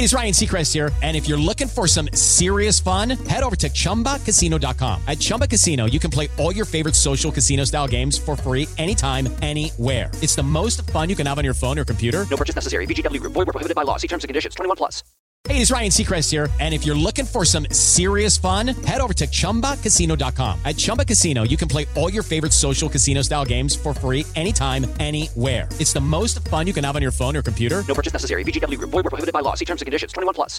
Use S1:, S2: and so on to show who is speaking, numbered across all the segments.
S1: Hey, it's Ryan Seacrest here. And if you're looking for some serious fun, head over to ChumbaCasino.com. At Chumba Casino, you can play all your favorite social casino style games for free anytime, anywhere. It's the most fun you can have on your phone or computer.
S2: No purchase necessary. VGW Group. Void where prohibited by law. See terms and conditions. 21+.
S1: Hey, it's Ryan Seacrest here. And if you're looking for some serious fun, head over to ChumbaCasino.com. At Chumba Casino, you can play all your favorite social casino style games for free anytime, anywhere. It's the most fun you can have on your phone or computer.
S2: No purchase necessary. VGW Group. Void where prohibited by law. See terms and conditions. 21+.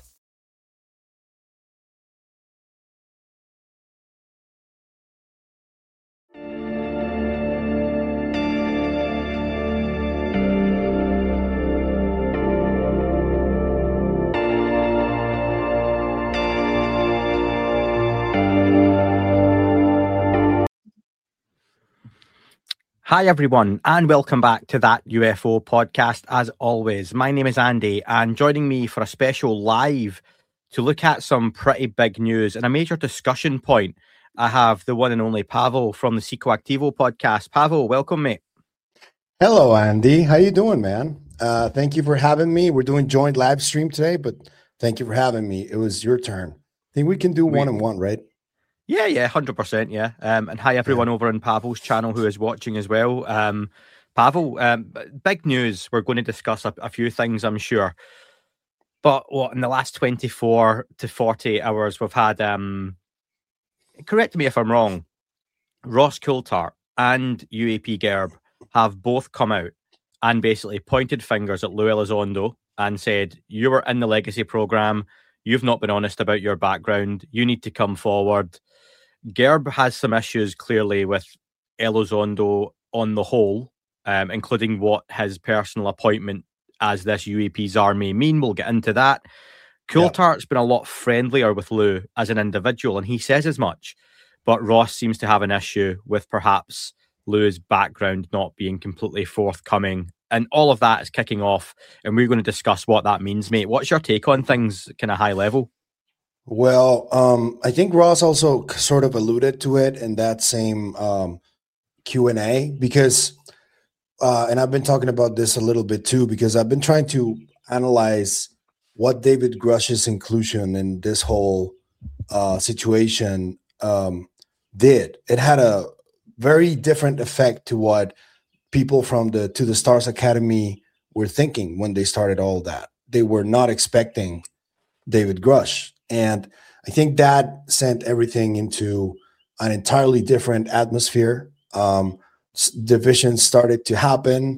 S3: Hi everyone, and welcome back to That UFO podcast. As always, my name is Andy, and joining me for a special live to look at some pretty big news and a major discussion point, I have the one and only Pavel from the Psychoactivo podcast. Pavel, welcome, mate.
S4: Hello, Andy. How you doing, man? Thank you for having me. We're doing joint live stream today, but thank you for having me. It was your turn. I think we can do one-on-one, right?
S3: Yeah, 100%, yeah. And hi everyone over on Pavel's channel who is watching as well. Pavel, big news. We're going to discuss a few things, I'm sure. But in the last 24 to 48 hours, we've had, correct me if I'm wrong, Ross Coulthart and UAP Gerb have both come out and basically pointed fingers at Lou Elizondo and said, you were in the legacy program, you've not been honest about your background, you need to come forward. Gerb has some issues clearly with Elizondo on the whole, including what his personal appointment as this UAP czar may mean. We'll get into that. Coulthart's been a lot friendlier with Lou as an individual, and he says as much. But Ross seems to have an issue with perhaps Lou's background not being completely forthcoming. And all of that is kicking off, and we're going to discuss what that means, mate. What's your take on things kind of high level?
S4: Well, I think Ross also sort of alluded to it in that same Q&A because, and I've been talking about this a little bit too, because I've been trying to analyze what David Grush's inclusion in this whole situation did. It had a very different effect to what people from the To the Stars Academy were thinking when they started all that. They were not expecting David Grush. And I think that sent everything into an entirely different atmosphere. Divisions started to happen.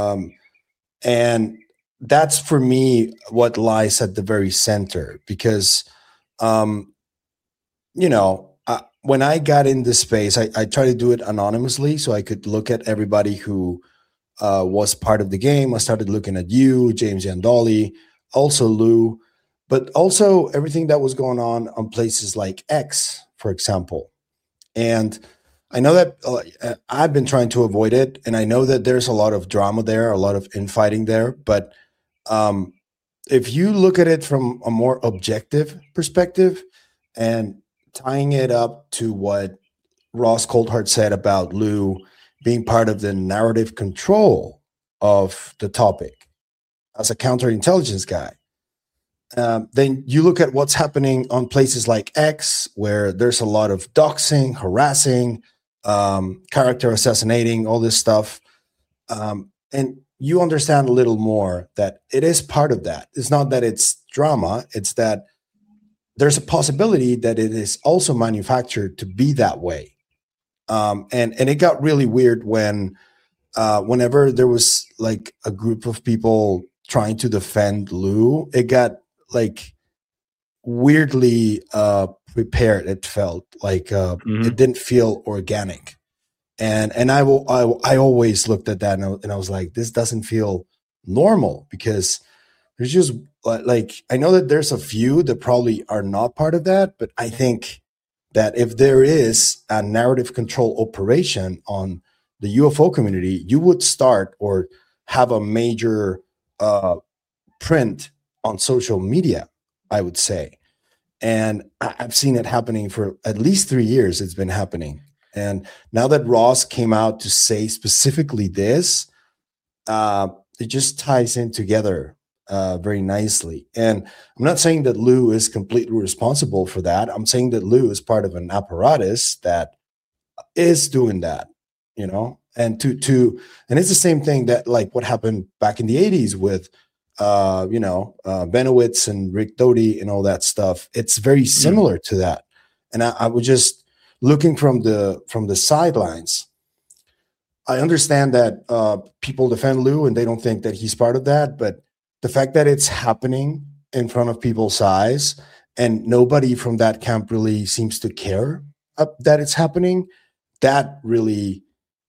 S4: And that's, for me, what lies at the very center. Because, when I got in this space, I tried to do it anonymously so I could look at everybody who was part of the game. I started looking at you, James Yandoli, also Lou, but also everything that was going on places like X, for example. And I know that I've been trying to avoid it, and I know that there's a lot of drama there, a lot of infighting there. But if you look at it from a more objective perspective and tying it up to what Ross Coulthart said about Lou being part of the narrative control of the topic as a counterintelligence guy, then you look at what's happening on places like X, where there's a lot of doxing, harassing, character assassinating, all this stuff. And you understand a little more that it is part of that. It's not that it's drama. It's that there's a possibility that it is also manufactured to be that way. And it got really weird when whenever there was like a group of people trying to defend Lou, it got like weirdly prepared. It felt like it didn't feel organic. And I always looked at that and I was like, this doesn't feel normal, because there's just like, I know that there's a few that probably are not part of that, but I think that if there is a narrative control operation on the UFO community, you would start or have a major print on social media, I would say. And I've seen it happening for at least 3 years. It's been happening. And now that Ross came out to say specifically this, it just ties in together very nicely. And I'm not saying that Lou is completely responsible for that. I'm saying that Lou is part of an apparatus that is doing that, you know, and and it's the same thing that like what happened back in the 80s with Benowitz and Rick Doty and all that stuff. It's very similar to that. And I was just looking from the sidelines. I understand that people defend Lou and they don't think that he's part of that, but the fact that it's happening in front of people's eyes and nobody from that camp really seems to care that it's happening, that really,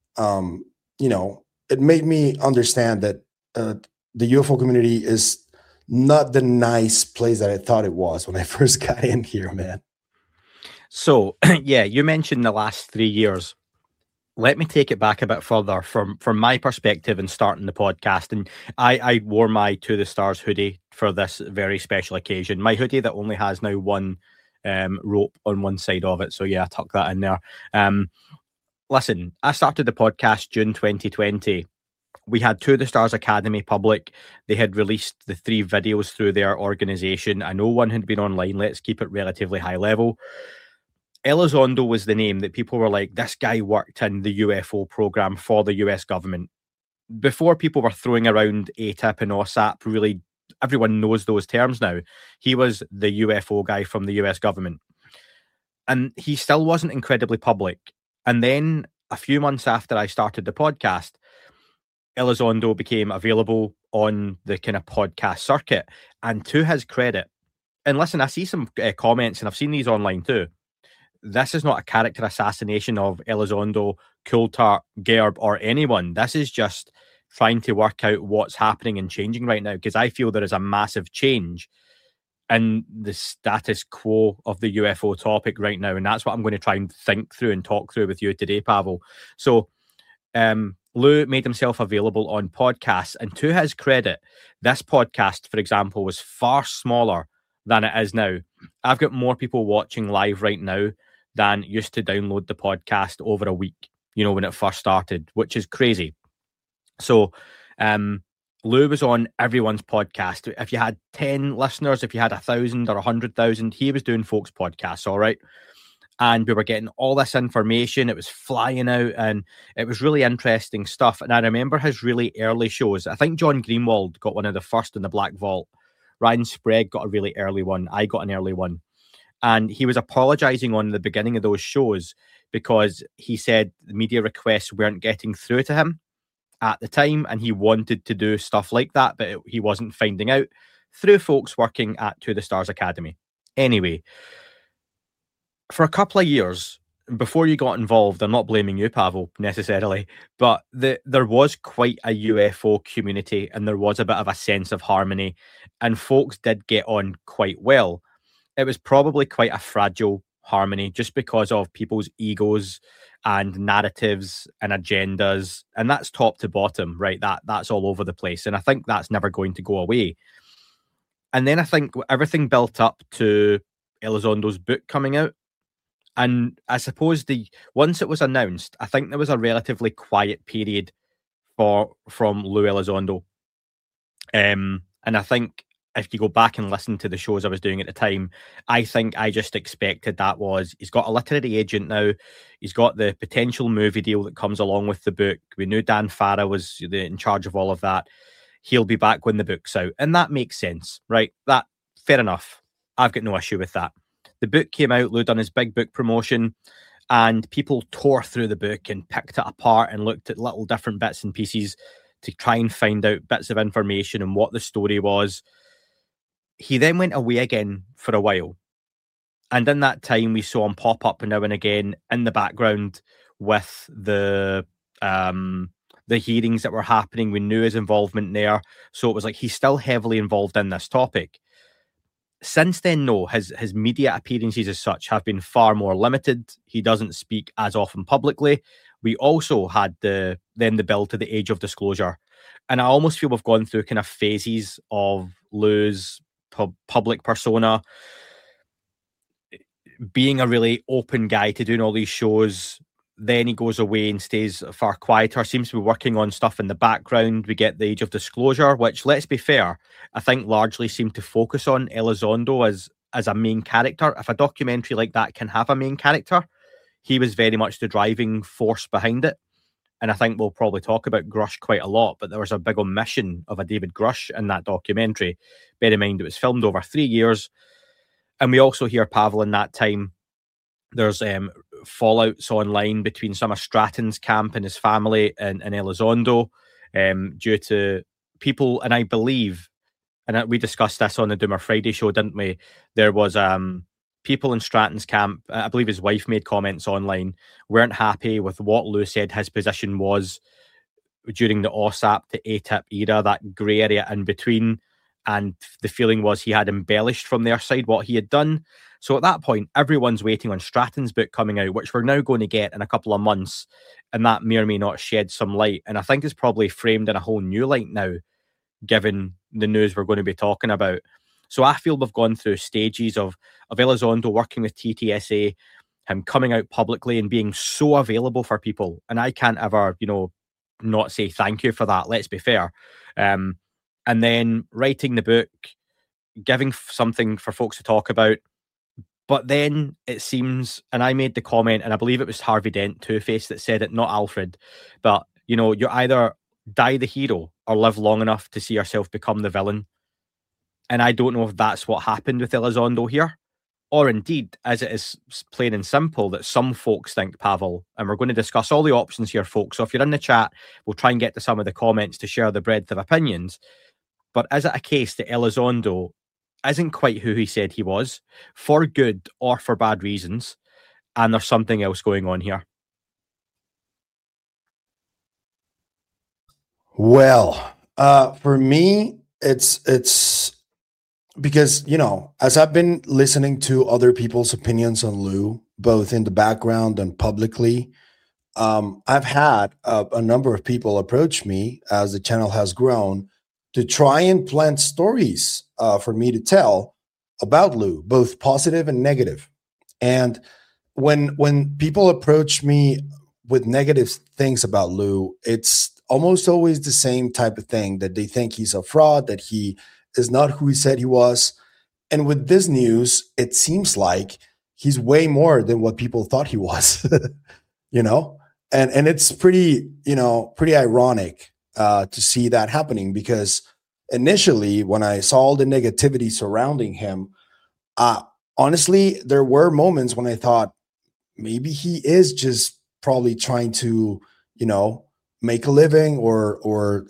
S4: it made me understand that the UFO community is not the nice place that I thought it was when I first got in here, man.
S3: So, yeah, you mentioned the last 3 years. Let me take it back a bit further from my perspective in starting the podcast. And I wore my To the Stars hoodie for this very special occasion. My hoodie that only has now one rope on one side of it. So yeah, I tuck that in there. Listen, I started the podcast June 2020. We had To the Stars Academy public. They had released the 3 videos through their organization. I know one had been online. Let's keep it relatively high level. Elizondo was the name that people were like, this guy worked in the UFO program for the US government. Before people were throwing around ATIP and OSAP, really, everyone knows those terms now. He was the UFO guy from the US government. And he still wasn't incredibly public. And then a few months after I started the podcast, Elizondo became available on the kind of podcast circuit. And to his credit, and listen, I see some comments, and I've seen these online too. This is not a character assassination of Elizondo, Coulthard, Gerb, or anyone. This is just trying to work out what's happening and changing right now, because I feel there is a massive change in the status quo of the UFO topic right now. And that's what I'm going to try and think through and talk through with you today, Pavel. So Lou made himself available on podcasts. And to his credit, this podcast, for example, was far smaller than it is now. I've got more people watching live right now than used to download the podcast over a week, when it first started, which is crazy. So Lou was on everyone's podcast. If you had 10 listeners, if you had 1,000 or 100,000, he was doing folks' podcasts, all right? And we were getting all this information. It was flying out, and it was really interesting stuff. And I remember his really early shows. I think John Greenwald got one of the first in the Black Vault. Ryan Sprague got a really early one. I got an early one. And he was apologizing on the beginning of those shows because he said the media requests weren't getting through to him at the time, and he wanted to do stuff like that, but he wasn't finding out through folks working at To the Stars Academy. Anyway, for a couple of years before you got involved, I'm not blaming you, Pavel, necessarily, but there was quite a UFO community, and there was a bit of a sense of harmony, and folks did get on quite well. It was probably quite a fragile harmony just because of people's egos and narratives and agendas, and that's top to bottom, right? That's all over the place, and I think that's never going to go away. And then I think everything built up to Elizondo's book coming out, and I suppose once it was announced, I think there was a relatively quiet period from Lou Elizondo, and I think if you go back and listen to the shows I was doing at the time, I think I just expected that was, he's got a literary agent now. He's got the potential movie deal that comes along with the book. We knew Dan Farah was in charge of all of that. He'll be back when the book's out. And that makes sense, right? That, fair enough. I've got no issue with that. The book came out, Lou done his big book promotion, and people tore through the book and picked it apart and looked at little different bits and pieces to try and find out bits of information and what the story was. He then went away again for a while. And in that time, we saw him pop up now and again in the background with the hearings that were happening. We knew his involvement there. So it was like he's still heavily involved in this topic. Since then, no, his media appearances as such have been far more limited. He doesn't speak as often publicly. We also had the bill to the age of disclosure. And I almost feel we've gone through kind of phases of Lou's public persona, being a really open guy to doing all these shows, then he goes away and stays far quieter, seems to be working on stuff in the background. We get the Age of Disclosure, which, let's be fair, I think largely seemed to focus on Elizondo as a main character. If a documentary like that can have a main character, he was very much the driving force behind it. And I think we'll probably talk about Grush quite a lot, but there was a big omission of a David Grush in that documentary. Bear in mind, it was filmed over 3 years. And we also hear Pavel in that time. There's fallouts online between some of Stratton's camp and his family and Elizondo due to people, and I believe, and we discussed this on the Doomer Friday show, didn't we? There was people in Stratton's camp, I believe his wife made comments online, weren't happy with what Lou said his position was during the OSAP to ATIP era, that grey area in between. And the feeling was he had embellished from their side what he had done. So at that point, everyone's waiting on Stratton's book coming out, which we're now going to get in a couple of months. And that may or may not shed some light. And I think it's probably framed in a whole new light now, given the news we're going to be talking about. So I feel we've gone through stages of Elizondo working with TTSA, him coming out publicly and being so available for people. And I can't ever, not say thank you for that. Let's be fair. And then writing the book, giving something for folks to talk about. But then it seems, and I made the comment, and I believe it was Harvey Dent, Two-Face, that said it, not Alfred, but, you either die the hero or live long enough to see yourself become the villain. And I don't know if that's what happened with Elizondo here, or indeed, as it is plain and simple, that some folks think Pavel, and we're going to discuss all the options here, folks. So if you're in the chat, we'll try and get to some of the comments to share the breadth of opinions. But is it a case that Elizondo isn't quite who he said he was, for good or for bad reasons, and there's something else going on here?
S4: Well, for me, it's because, as I've been listening to other people's opinions on Lou, both in the background and publicly, I've had a number of people approach me as the channel has grown to try and plant stories for me to tell about Lou, both positive and negative. And when people approach me with negative things about Lou, it's almost always the same type of thing, that they think he's a fraud, that he is not who he said he was. And with this news, it seems like he's way more than what people thought he was, and it's pretty ironic to see that happening, because initially when I saw all the negativity surrounding him, honestly, there were moments when I thought maybe he is just probably trying to, make a living or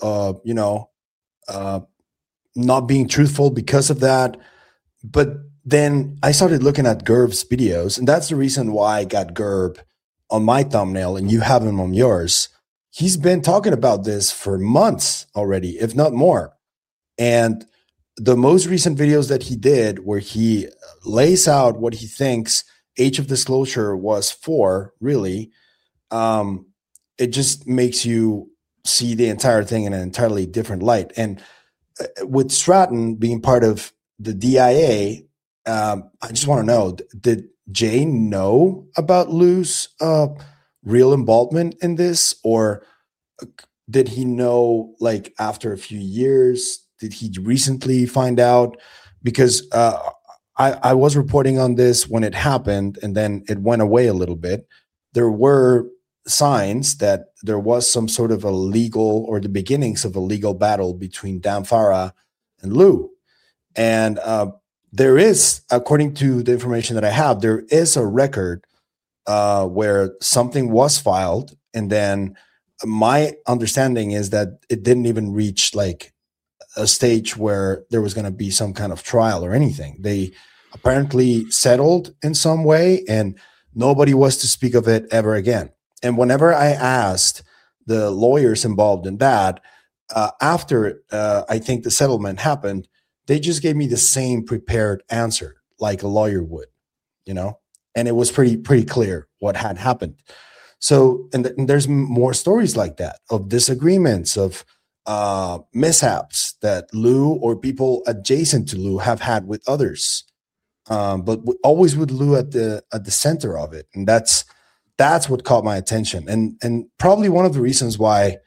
S4: not being truthful because of that. But then I started looking at Gerb's videos, and that's the reason why I got Gerb on my thumbnail and you have him on yours. He's been talking about this for months already, if not more. And the most recent videos that he did, where he lays out what he thinks Age of Disclosure was for, really, it just makes you see the entire thing in an entirely different light. And with Stratton being part of the DIA, I just want to know, did Jay know about Lou's real involvement in this? Or did he know, like, after a few years? Did he recently find out? Because I was reporting on this when it happened, and then it went away a little bit. There were signs that there was some sort of a legal, or the beginnings of a legal battle between Dan Farah and Lou. And there is, according to the information that I have, there is a record where something was filed. And then my understanding is that it didn't even reach like a stage where there was going to be some kind of trial or anything. They apparently settled in some way, and nobody was to speak of it ever again. And whenever I asked the lawyers involved in that, after I think the settlement happened, they just gave me the same prepared answer, like a lawyer would, and it was pretty clear what had happened. So, and there's more stories like that, of disagreements, of mishaps that Lou or people adjacent to Lou have had with others, but always with Lou at the center of it. And that's that's what caught my attention, and probably one of the reasons why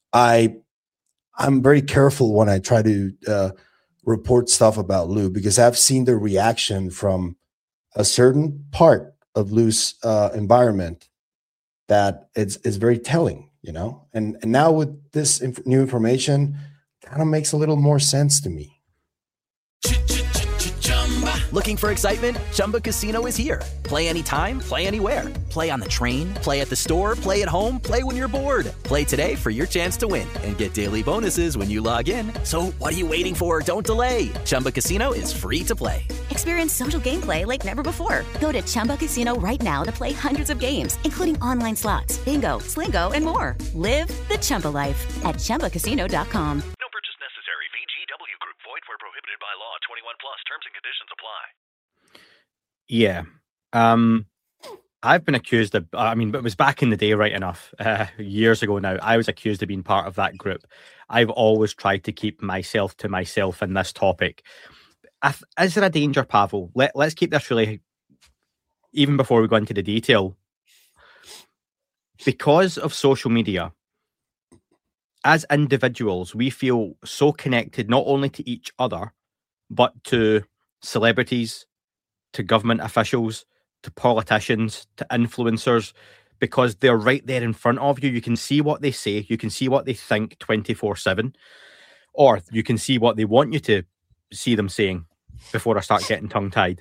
S4: I'm very careful when I try to report stuff about Lou, because I've seen the reaction from a certain part of Lou's environment that it's very telling, you know. And now with this new information, kind of makes a little more sense to me.
S5: Looking for excitement? Chumba Casino is here. Play anytime, play anywhere. Play on the train, play at the store, play at home, play when you're bored. Play today for your chance to win and get daily bonuses when you log in. So what are you waiting for? Don't delay. Chumba Casino is free to play.
S6: Experience social gameplay like never before. Go to Chumba Casino right now to play hundreds of games, including online slots, bingo, Slingo, and more. Live the Chumba life at ChumbaCasino.com.
S7: No purchase necessary. VGW Group. Void where prohibited by law. 21 plus. Terms and conditions apply.
S3: Yeah. I've been accused of, but it was back in the day, right enough, years ago now, I was accused of being part of that group. I've always tried to keep myself to myself in this topic. Is there a danger, Pavel? Let's keep this really, even before we go into the detail. Because of social media, as individuals, we feel so connected not only to each other, but to celebrities, to government officials, to politicians, to influencers, because they're right there in front of you. You can see what they say, you can see what they think 24/7, or you can see what they want you to see them saying before I start getting tongue-tied.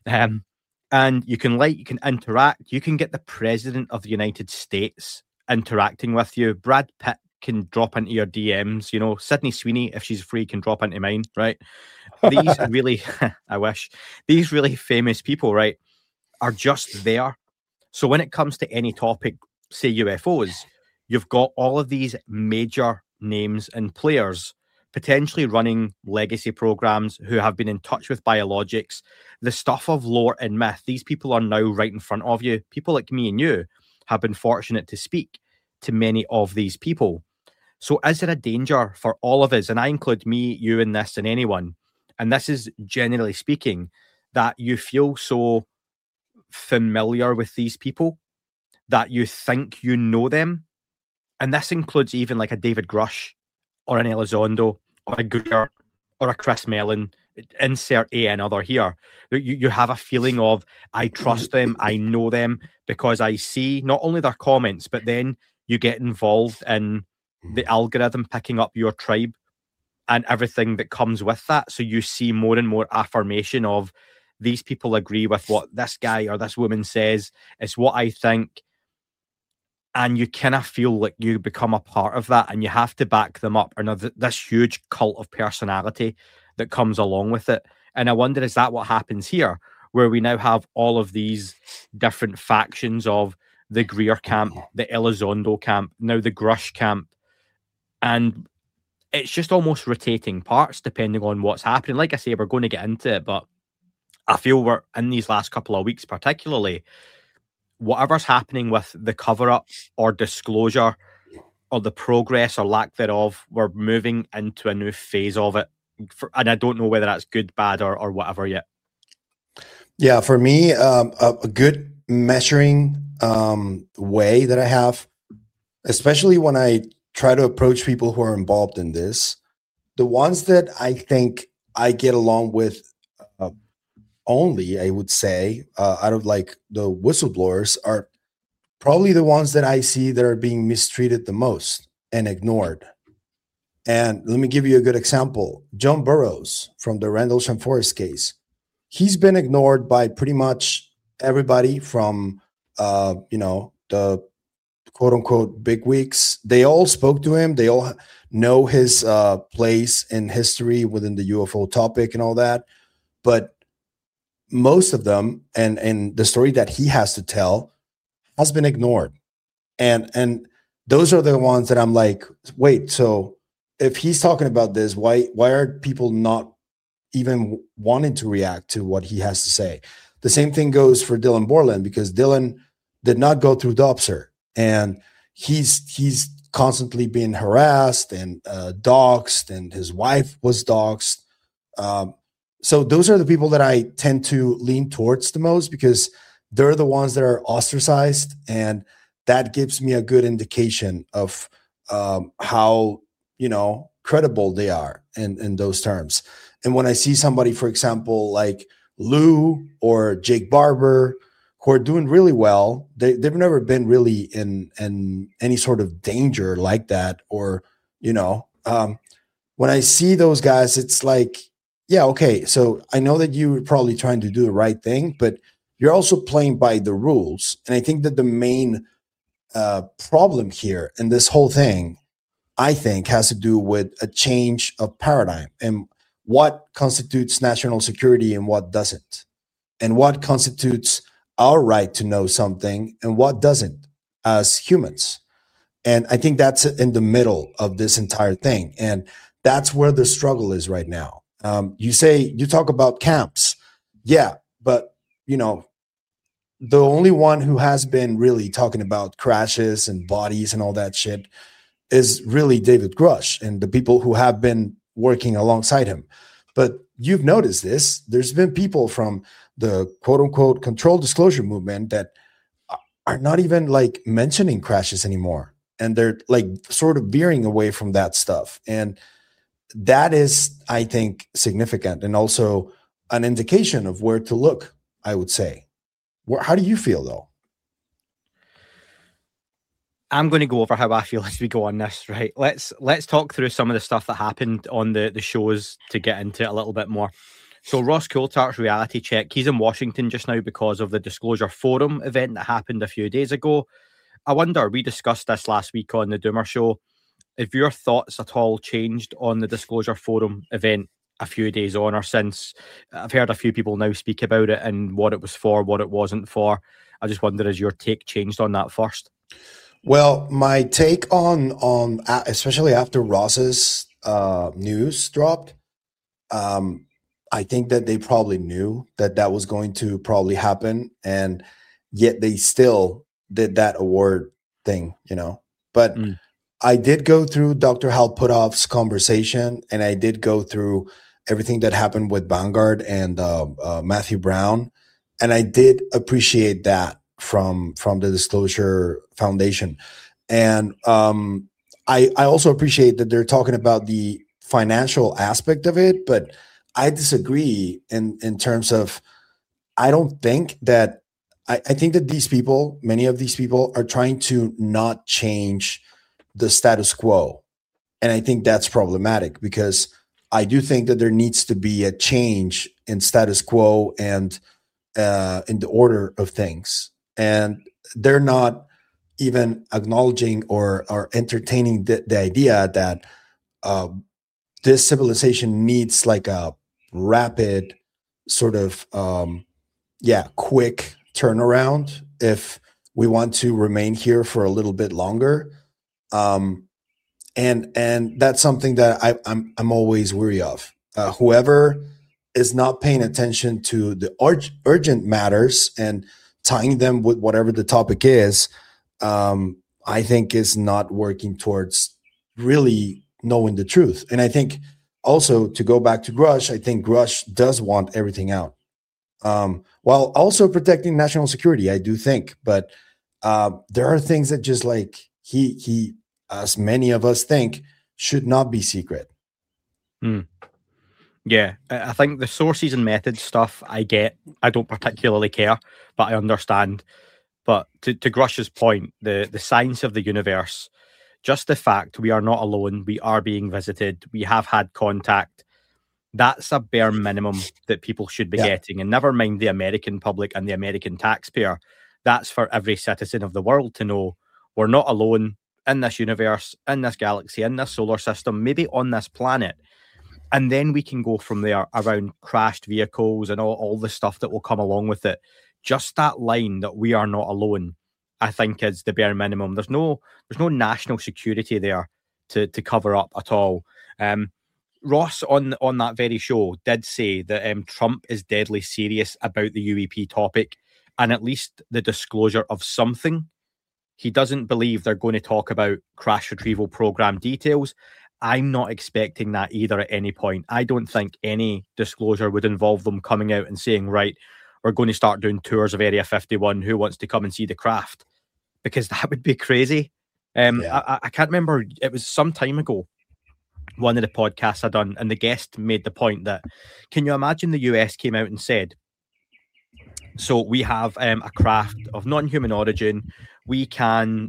S3: And you can interact. You can get the President of the United States interacting with you. Brad Pitt can drop into your DMs. You know, Sydney Sweeney, if she's free, can drop into mine, right? These really, I wish, these really famous people, right, are just there. So when it comes to any topic, say UFOs, you've got all of these major names and players potentially running legacy programs who have been in touch with biologics, the stuff of lore and myth. These people are now right in front of you. People like me and you have been fortunate to speak to many of these people. So is there a danger for all of us, and I include me, you in this, and anyone, and this is generally speaking, that you feel so familiar with these people that you think you know them? And this includes even like a David Grush or an Elizondo or a Greer or a Chris Mellon, insert another here. You have a feeling of, I trust them, I know them, because I see not only their comments, but then you get involved in the algorithm picking up your tribe and everything that comes with that. So you see more and more affirmation of, these people agree with what this guy or this woman says. It's what I think. And you kind of feel like you become a part of that and you have to back them up. And this huge cult of personality that comes along with it. And I wonder, is that what happens here, where we now have all of these different factions of the Greer camp, the Elizondo camp, now the Grush camp, and it's just almost rotating parts depending on what's happening. Like I say, we're going to get into it, but I feel we're in these last couple of weeks, particularly, whatever's happening with the cover-up or disclosure or the progress or lack thereof, we're moving into a new phase of it. And I don't know whether that's good, bad, or whatever yet.
S4: Yeah, for me, a good measuring way that I have, especially when I try to approach people who are involved in this, the ones that I think I get along with only, I would say, out of like the whistleblowers, are probably the ones that I see that are being mistreated the most and ignored. And let me give you a good example. John Burroughs from the Rendlesham Forest case. He's been ignored by pretty much everybody from, the quote unquote bigwigs. They all spoke to him. They all know his place in history within the UFO topic and all that. But most of them and the story that he has to tell has been ignored. And those are the ones that I'm like, wait, so if he's talking about this, why are people not even wanting to react to what he has to say? The same thing goes for Dylan Borland, because Dylan did not go through Dobser, and he's constantly being harassed and doxxed, and his wife was doxxed. So those are the people that I tend to lean towards the most, because they're the ones that are ostracized, and that gives me a good indication of how, you know, credible they are in those terms. And when I see somebody, for example, like Lou or Jake Barber, who are doing really well, they've never been really in any sort of danger like that. Or, you know, when I see those guys, it's like, yeah, okay, so I know that you're probably trying to do the right thing, but you're also playing by the rules. And I think that the main problem here in this whole thing, I think, has to do with a change of paradigm and what constitutes national security and what doesn't, and what constitutes our right to know something and what doesn't as humans. And I think that's in the middle of this entire thing. And that's where the struggle is right now. You talk about camps. Yeah, but, you know, the only one who has been really talking about crashes and bodies and all that shit is really David Grush and the people who have been working alongside him. But you've noticed this. There's been people from the quote unquote control disclosure movement that are not even like mentioning crashes anymore. And they're like sort of veering away from that stuff. And that is, I think, significant and also an indication of where to look, I would say. How do you feel, though?
S3: I'm going to go over how I feel as we go on this, right? Let's talk through some of the stuff that happened on the shows to get into it a little bit more. So Ross Coulthart's reality check, he's in Washington just now because of the Disclosure Forum event that happened a few days ago. I wonder, we discussed this last week on the Doomer Show, if your thoughts at all changed on the Disclosure Forum event a few days on or since. I've heard a few people now speak about it and what it was for, what it wasn't for. I just wonder, has your take changed on that first?
S4: Well, my take on especially after Ross's news dropped, I think that they probably knew that was going to probably happen, and yet they still did that award thing, you know. But I did go through Dr. Hal Puthoff's conversation, and I did go through everything that happened with Vanguard and Matthew Brown, and I did appreciate that from the Disclosure Foundation. And I also appreciate that they're talking about the financial aspect of it, but I disagree in terms of, I don't think that, I think that these people, many of these people, are trying to not change the status quo. And I think that's problematic, because I do think that there needs to be a change in status quo and in the order of things. And they're not even acknowledging or entertaining the idea that this civilization needs like a rapid sort of, quick turnaround if we want to remain here for a little bit longer. And that's something that I'm always weary of. Whoever is not paying attention to the urgent matters and tying them with whatever the topic is, I think is not working towards really knowing the truth. And I think also, to go back to Grush, I think Grush does want everything out, while also protecting national security, I do think. But there are things that just like he, as many of us think, should not be secret.
S3: Yeah, I think the sources and methods stuff I get. I don't particularly care, but I understand. But to Grush's point, the science of the universe, just the fact we are not alone, we are being visited, we have had contact, that's a bare minimum that people should be getting. And never mind the American public and the American taxpayer. That's for every citizen of the world to know we're not alone in this universe, in this galaxy, in this solar system, maybe on this planet. And then we can go from there around crashed vehicles and all the stuff that will come along with it. Just that line that we are not alone, I think, is the bare minimum. There's no national security there to cover up at all. Ross on that very show did say that Trump is deadly serious about the UEP topic and at least the disclosure of something. He doesn't believe they're going to talk about crash retrieval program details. I'm not expecting that either at any point. I don't think any disclosure would involve them coming out and saying, right, we're going to start doing tours of Area 51. Who wants to come and see the craft? Because that would be crazy. I can't remember. It was some time ago, one of the podcasts I done, and the guest made the point that, can you imagine the US came out and said, so we have a craft of non-human origin. We can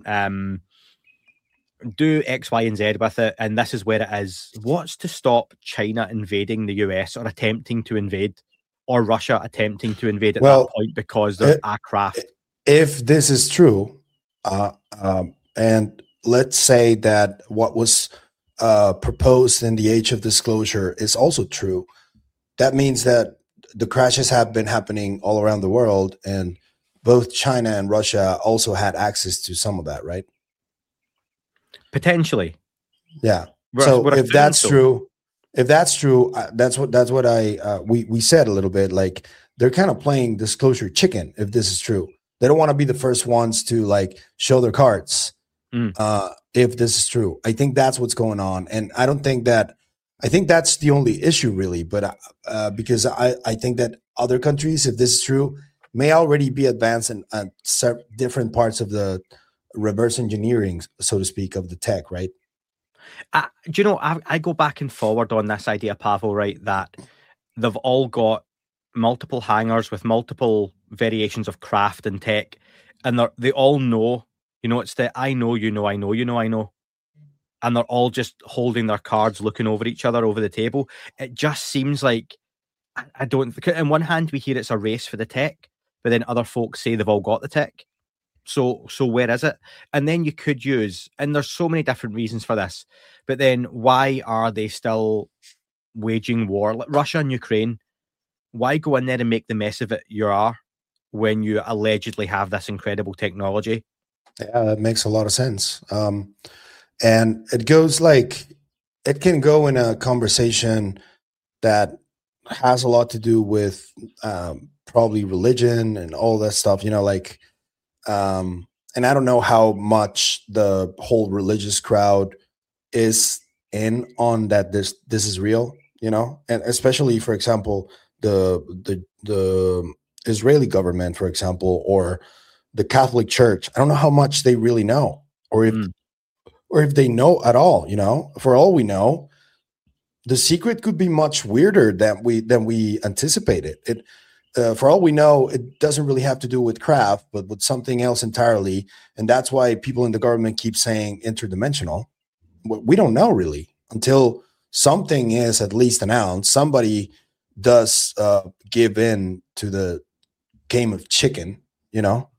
S3: do X, Y, and Z with it, and this is where it is. What's to stop China invading the US or attempting to invade, or Russia attempting to invade at that point because there's a craft?
S4: If this is true, and let's say that what was proposed in the Age of Disclosure is also true, that means that the crashes have been happening all around the world, and both China and Russia also had access to some of that, right?
S3: Potentially.
S4: Yeah. So if that's true, that's what we said a little bit, like they're kind of playing disclosure chicken. If this is true, they don't want to be the first ones to like show their cards. If this is true, I think that's what's going on. And I think that's the only issue really, but because I think that other countries, if this is true, may already be advanced in different parts of the reverse engineering, so to speak, of the tech, right?
S3: Do you know, I go back and forward on this idea, Pavel, right, that they've all got multiple hangars with multiple variations of craft and tech, and they all know, you know, it's the I know, you know, I know, you know, I know. And they're all just holding their cards, looking over each other over the table. It just seems like, I don't, on one hand, we hear it's a race for the tech, but then other folks say they've all got the tech. So where is it? And then you could use, and there's so many different reasons for this, but then why are they still waging war? Like Russia and Ukraine, why go in there and make the mess of it you are when you allegedly have this incredible technology?
S4: Yeah, that makes a lot of sense. And it goes like, it can go in a conversation that has a lot to do with probably religion and all that stuff, you know, like, and I don't know how much the whole religious crowd is in on that this is real, you know, and especially, for example, the Israeli government, for example, or the Catholic Church. I don't know how much they really know, or if they know at all, you know. For all we know, the secret could be much weirder than we anticipated. For all we know, it doesn't really have to do with craft, but with something else entirely. And that's why people in the government keep saying interdimensional. We don't know really until something is at least announced. Somebody does give in to the game of chicken, you know.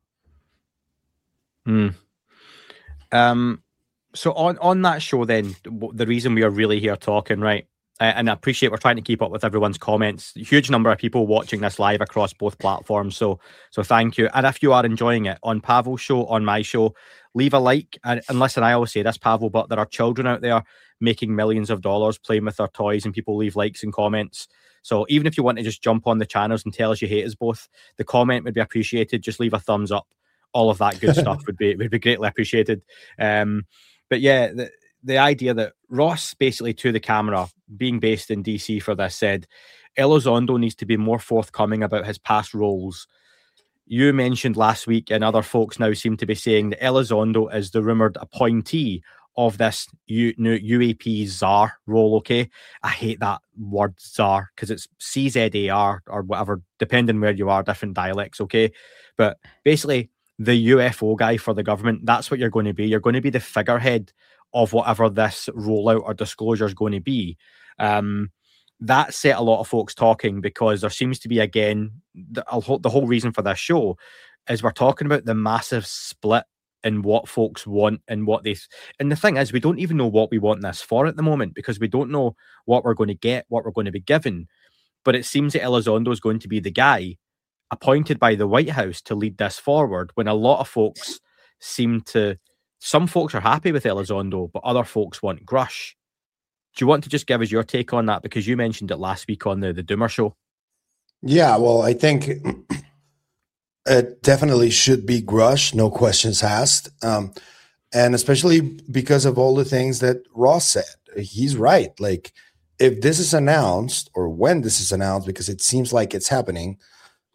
S3: So on that show, then, the reason we are really here talking, right, and I appreciate we're trying to keep up with everyone's comments. Huge number of people watching this live across both platforms, so thank you. And if you are enjoying it on Pavel's show, on my show, leave a like. And listen, I always say this, Pavel, but there are children out there making millions of dollars playing with their toys, and people leave likes and comments. So even if you want to just jump on the channels and tell us you hate us both, the comment would be appreciated. Just leave a thumbs up. All of that good stuff would be greatly appreciated. But yeah, the idea that Ross, basically to the camera, being based in DC for this, said Elizondo needs to be more forthcoming about his past roles. You mentioned last week, and other folks now seem to be saying that Elizondo is the rumoured appointee of this new UAP czar role, okay? I hate that word czar because it's CZAR or whatever, depending where you are, different dialects, okay? But basically, the UFO guy for the government, that's what you're going to be. You're going to be the figurehead of whatever this rollout or disclosure is going to be. That set a lot of folks talking because there seems to be, again, the whole reason for this show is we're talking about the massive split in what folks want and what they... And the thing is, we don't even know what we want this for at the moment because we don't know what we're going to get, what we're going to be given. But it seems that Elizondo is going to be the guy appointed by the White House to lead this forward, when a lot of folks seem to... Some folks are happy with Elizondo, but other folks want Grush. Do you want to just give us your take on that? Because you mentioned it last week on the Doomer show.
S4: Yeah, well, I think it definitely should be Grush, no questions asked. And especially because of all the things that Ross said. He's right. Like, if this is announced, or when this is announced, because it seems like it's happening,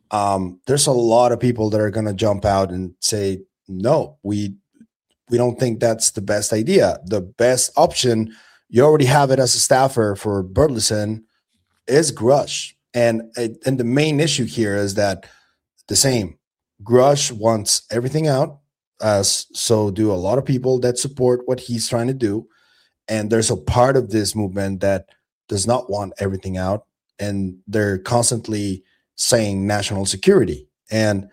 S4: there's a lot of people that are going to jump out and say, no, we don't think that's the best idea. The best option, you already have it as a staffer for Burleson, is Grush. And the main issue here is that the same. Grush wants everything out, as so do a lot of people that support what he's trying to do. And there's a part of this movement that does not want everything out, and they're constantly saying national security. And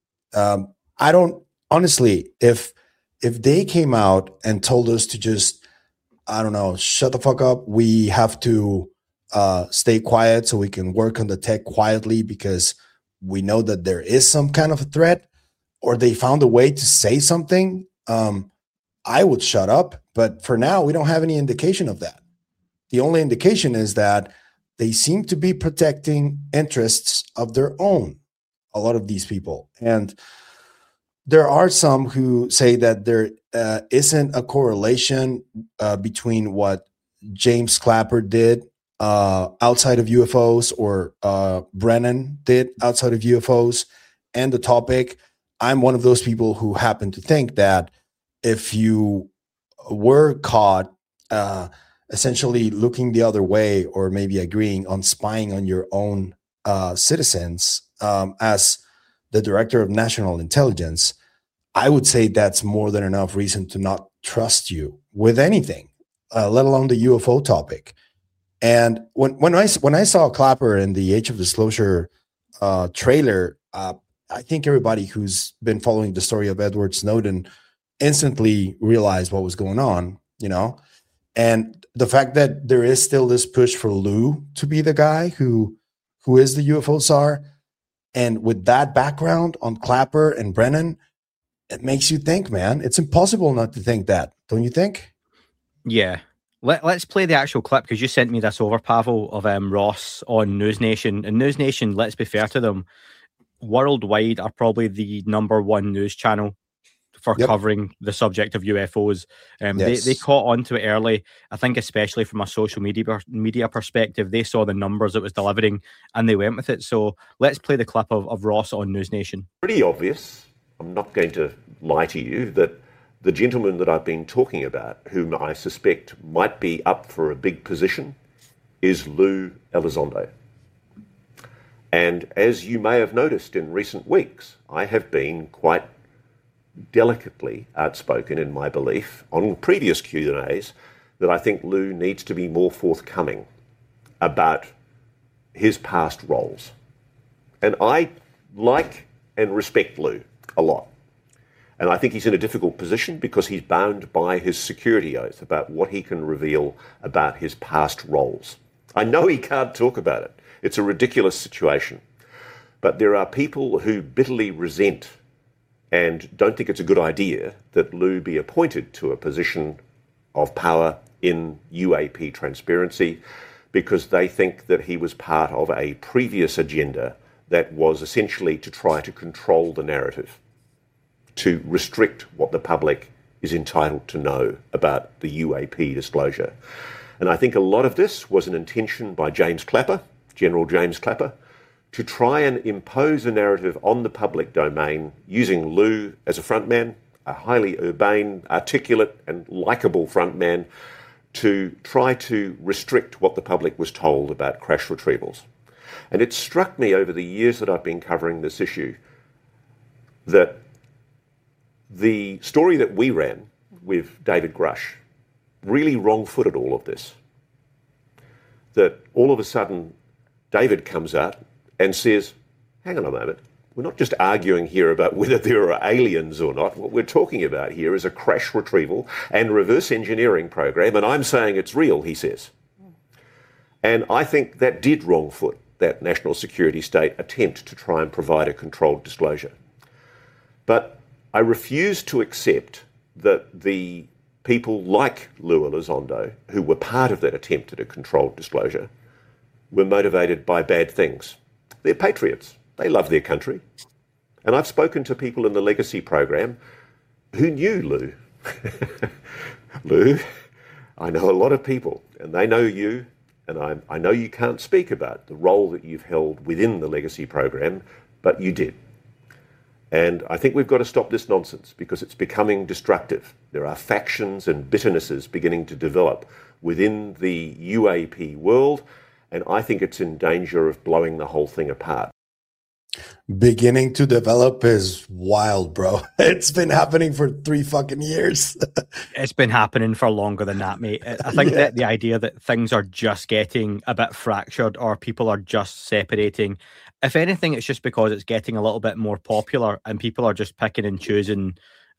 S4: I don't, honestly, if they came out and told us to just, I don't know, shut the fuck up, we have to stay quiet so we can work on the tech quietly because we know that there is some kind of a threat, or they found a way to say something, I would shut up. But for now, we don't have any indication of that. The only indication is that they seem to be protecting interests of their own, a lot of these people. And there are some who say that there isn't a correlation between what James Clapper did outside of UFOs or Brennan did outside of UFOs and the topic. I'm one of those people who happen to think that if you were caught essentially looking the other way, or maybe agreeing on spying on your own citizens as the director of national intelligence, I would say that's more than enough reason to not trust you with anything, let alone the UFO topic. And when I saw Clapper in the Age of Disclosure trailer, I think everybody who's been following the story of Edward Snowden instantly realized what was going on, you know? And the fact that there is still this push for Lou to be the guy who is the UFO czar, and with that background on Clapper and Brennan, it makes you think, man. It's impossible not to think that, don't you think?
S3: Yeah. Let's play the actual clip, because you sent me this over, Pavel, of Ross on News Nation. And News Nation, let's be fair to them, worldwide are probably the #1 news channel for covering the subject of UFOs. They caught on to it early. I think especially from a social media perspective, they saw the numbers it was delivering and they went with it. So let's play the clip of Ross on News Nation.
S8: Pretty obvious, I'm not going to lie to you, that the gentleman that I've been talking about, whom I suspect might be up for a big position, is Lou Elizondo. And as you may have noticed in recent weeks, I have been quite delicately outspoken in my belief on previous Q&As that I think Lou needs to be more forthcoming about his past roles. And I like and respect Lou a lot. And I think he's in a difficult position because he's bound by his security oath about what he can reveal about his past roles. I know he can't talk about it. It's a ridiculous situation. But there are people who bitterly resent and don't think it's a good idea that Lou be appointed to a position of power in UAP transparency because they think that he was part of a previous agenda that was essentially to try to control the narrative, to restrict what the public is entitled to know about the UAP disclosure. And I think a lot of this was an intention by James Clapper, General James Clapper, to try and impose a narrative on the public domain using Lou as a frontman, a highly urbane, articulate and likeable frontman, to try to restrict what the public was told about crash retrievals. And it struck me over the years that I've been covering this issue that the story that we ran with David Grush really wrong-footed all of this. That all of a sudden David comes out and says, hang on a moment, we're not just arguing here about whether there are aliens or not. What we're talking about here is a crash retrieval and reverse engineering program, and I'm saying it's real, he says. And I think that did wrong foot that national security state attempt to try and provide a controlled disclosure. But I refuse to accept that the people like Lou Elizondo, who were part of that attempt at a controlled disclosure, were motivated by bad things. They're patriots. They love their country. And I've spoken to people in the Legacy program who knew Lou. Lou, I know a lot of people, and they know you, and I know you can't speak about the role that you've held within the legacy program, but you did. And I think we've got to stop this nonsense because it's becoming destructive. There are factions and bitternesses beginning to develop within the UAP world, and I think it's in danger of blowing the whole thing apart.
S4: Beginning to develop is wild, bro. It's been happening for 3 fucking years.
S3: It's been happening for longer than that, mate. I think that the idea that things are just getting a bit fractured or people are just separating, if anything, it's just because it's getting a little bit more popular and people are just picking and choosing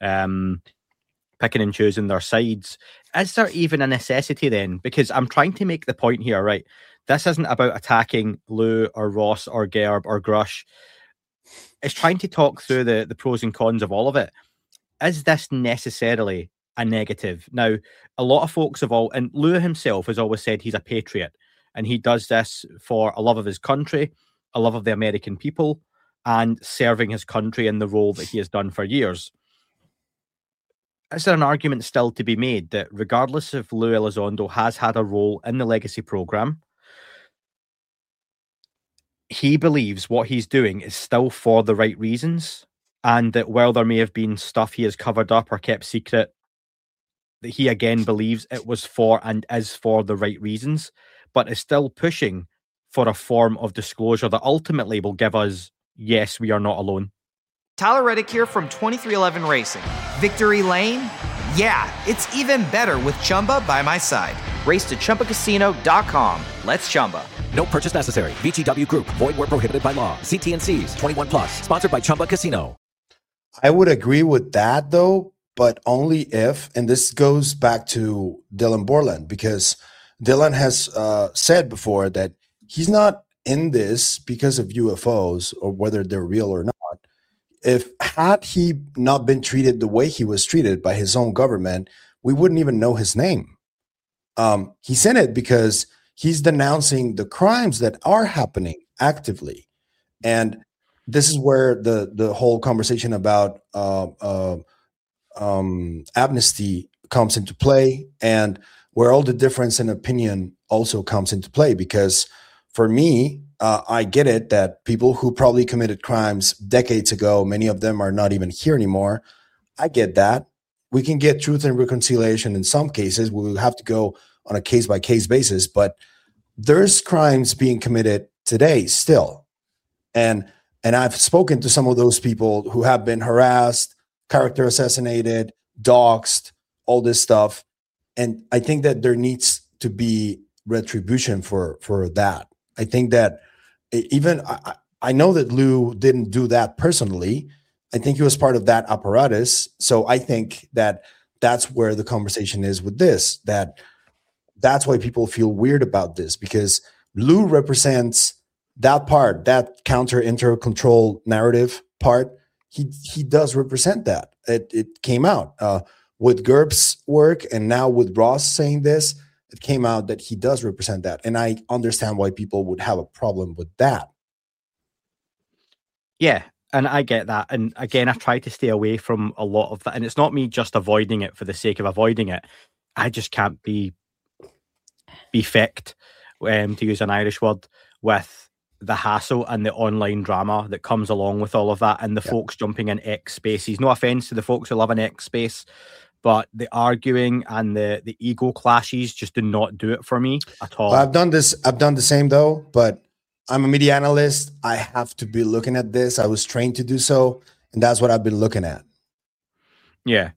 S3: their sides. Is there even a necessity then? Because I'm trying to make the point here, right? This isn't about attacking Lou or Ross or Gerb or Grush. It's trying to talk through the pros and cons of all of it. Is this necessarily a negative? Now, a lot of folks have and Lou himself has always said he's a patriot, and he does this for a love of his country, a love of the American people, and serving his country in the role that he has done for years. Is there an argument still to be made that regardless if Lou Elizondo has had a role in the legacy program, he believes what he's doing is still for the right reasons, and that while there may have been stuff he has covered up or kept secret, that he again believes it was for and is for the right reasons, but is still pushing for a form of disclosure that ultimately will give us, yes, we are not alone.
S9: Tyler Reddick here from 2311 Racing. Victory Lane? Yeah, it's even better with Chumba by my side. Race to ChumbaCasino.com. Let's Chumba.
S5: No purchase necessary. VGW Group. Void where prohibited by law. See T&Cs. 21 plus. Sponsored by Chumba Casino.
S4: I would agree with that, though, but only if, and this goes back to Dylan Borland, because Dylan has said before that he's not in this because of UFOs or whether they're real or not. Had he not been treated the way he was treated by his own government, we wouldn't even know his name. He's in it because he's denouncing the crimes that are happening actively. And this is where the whole conversation about amnesty comes into play, and where all the difference in opinion also comes into play. Because for me, I get it that people who probably committed crimes decades ago, many of them are not even here anymore. I get that. We can get truth and reconciliation in some cases. We will have to go on a case-by-case basis, but there's crimes being committed today still. And I've spoken to some of those people who have been harassed, character assassinated, doxxed, all this stuff. And I think that there needs to be retribution for that. I think that even I know that Lou didn't do that personally. I think he was part of that apparatus. So I think that that's where the conversation is with this, that's why people feel weird about this, because Lou represents that part, that inter-control narrative part. He does represent that. It came out with Gerb's work, and now with Ross saying this, it came out that he does represent that. And I understand why people would have a problem with that.
S3: Yeah, and I get that. And again, I try to stay away from a lot of that. And it's not me just avoiding it for the sake of avoiding it. I just can't be fecked, to use an Irish word, with the hassle and the online drama that comes along with all of that, and the folks jumping in X spaces. No offense to the folks who love an X space, but the arguing and the ego clashes just do not do it for me at all.
S4: I've done the same though, but I'm a media analyst. I have to be looking at this. I was trained to do so, and that's what I've been looking at.
S3: Yeah.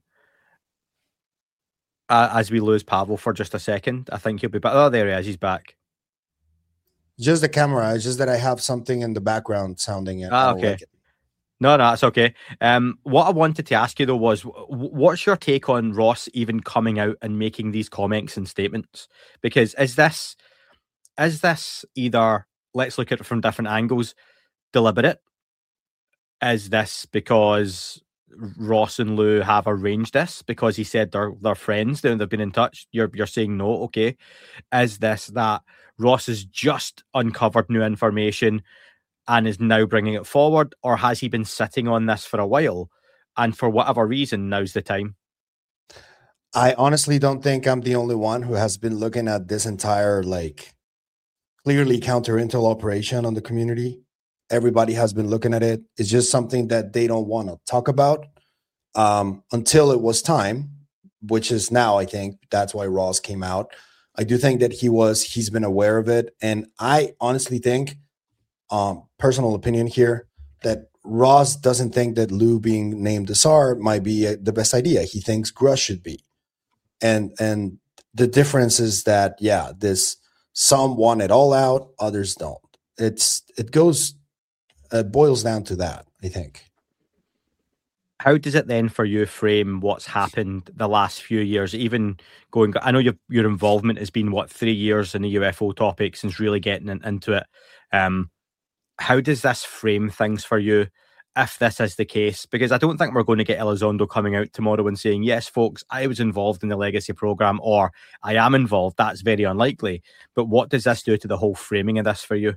S3: As we lose Pavel for just a second, I think he'll be back. Oh, there he is. He's back.
S4: Just the camera. It's just that I have something in the background sounding.
S3: Okay. Like no, that's okay. What I wanted to ask you though was, what's your take on Ross even coming out and making these comments and statements? Because is this either, let's look at it from different angles, deliberate? Is this because Ross and Lou have arranged this because he said they're friends, they've been in touch? You're saying no, okay. Is this that Ross has just uncovered new information and is now bringing it forward, or has he been sitting on this for a while and for whatever reason now's the time?
S4: I honestly don't think I'm the only one who has been looking at this entire clearly counter-intel operation on the community. Everybody has been looking at it. It's just something that they don't want to talk about until it was time, which is now. I think that's why Ross came out. I do think that he's been aware of it. And I honestly think, personal opinion here, that Ross doesn't think that Lou being named the Tsar might be the best idea. He thinks Grush should be. And the difference is that, some want it all out, others don't. It boils down to that, I think.
S3: How does it then for you frame what's happened the last few years? Even going, I know your involvement has been 3 years in the UFO topic since really getting into it. How does this frame things for you if this is the case? Because I don't think we're going to get Elizondo coming out tomorrow and saying, yes, folks, I was involved in the Legacy program, or I am involved. That's very unlikely. But what does this do to the whole framing of this for you?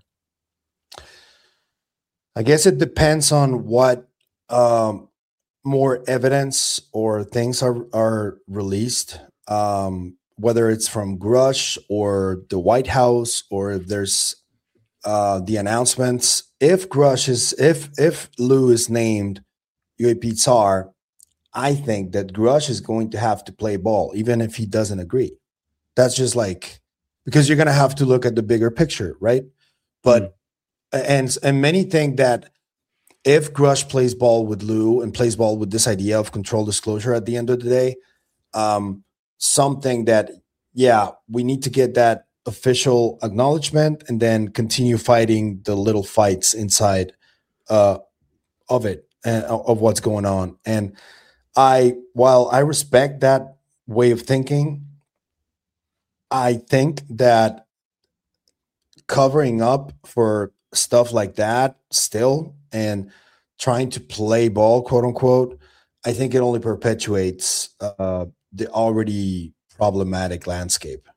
S4: I guess it depends on what more evidence or things are released, whether it's from Grush or the White House, or if there's the announcements. If Lou is named UAP Tsar, I think that Grush is going to have to play ball, even if he doesn't agree. That's just because you're going to have to look at the bigger picture, right? But and many think that if Grush plays ball with Lou and plays ball with this idea of control disclosure at the end of the day, something that, we need to get that official acknowledgement and then continue fighting the little fights inside of it, of what's going on. And while I respect that way of thinking, I think that covering up for stuff like that still and trying to play ball, quote unquote, I think it only perpetuates the already problematic landscape.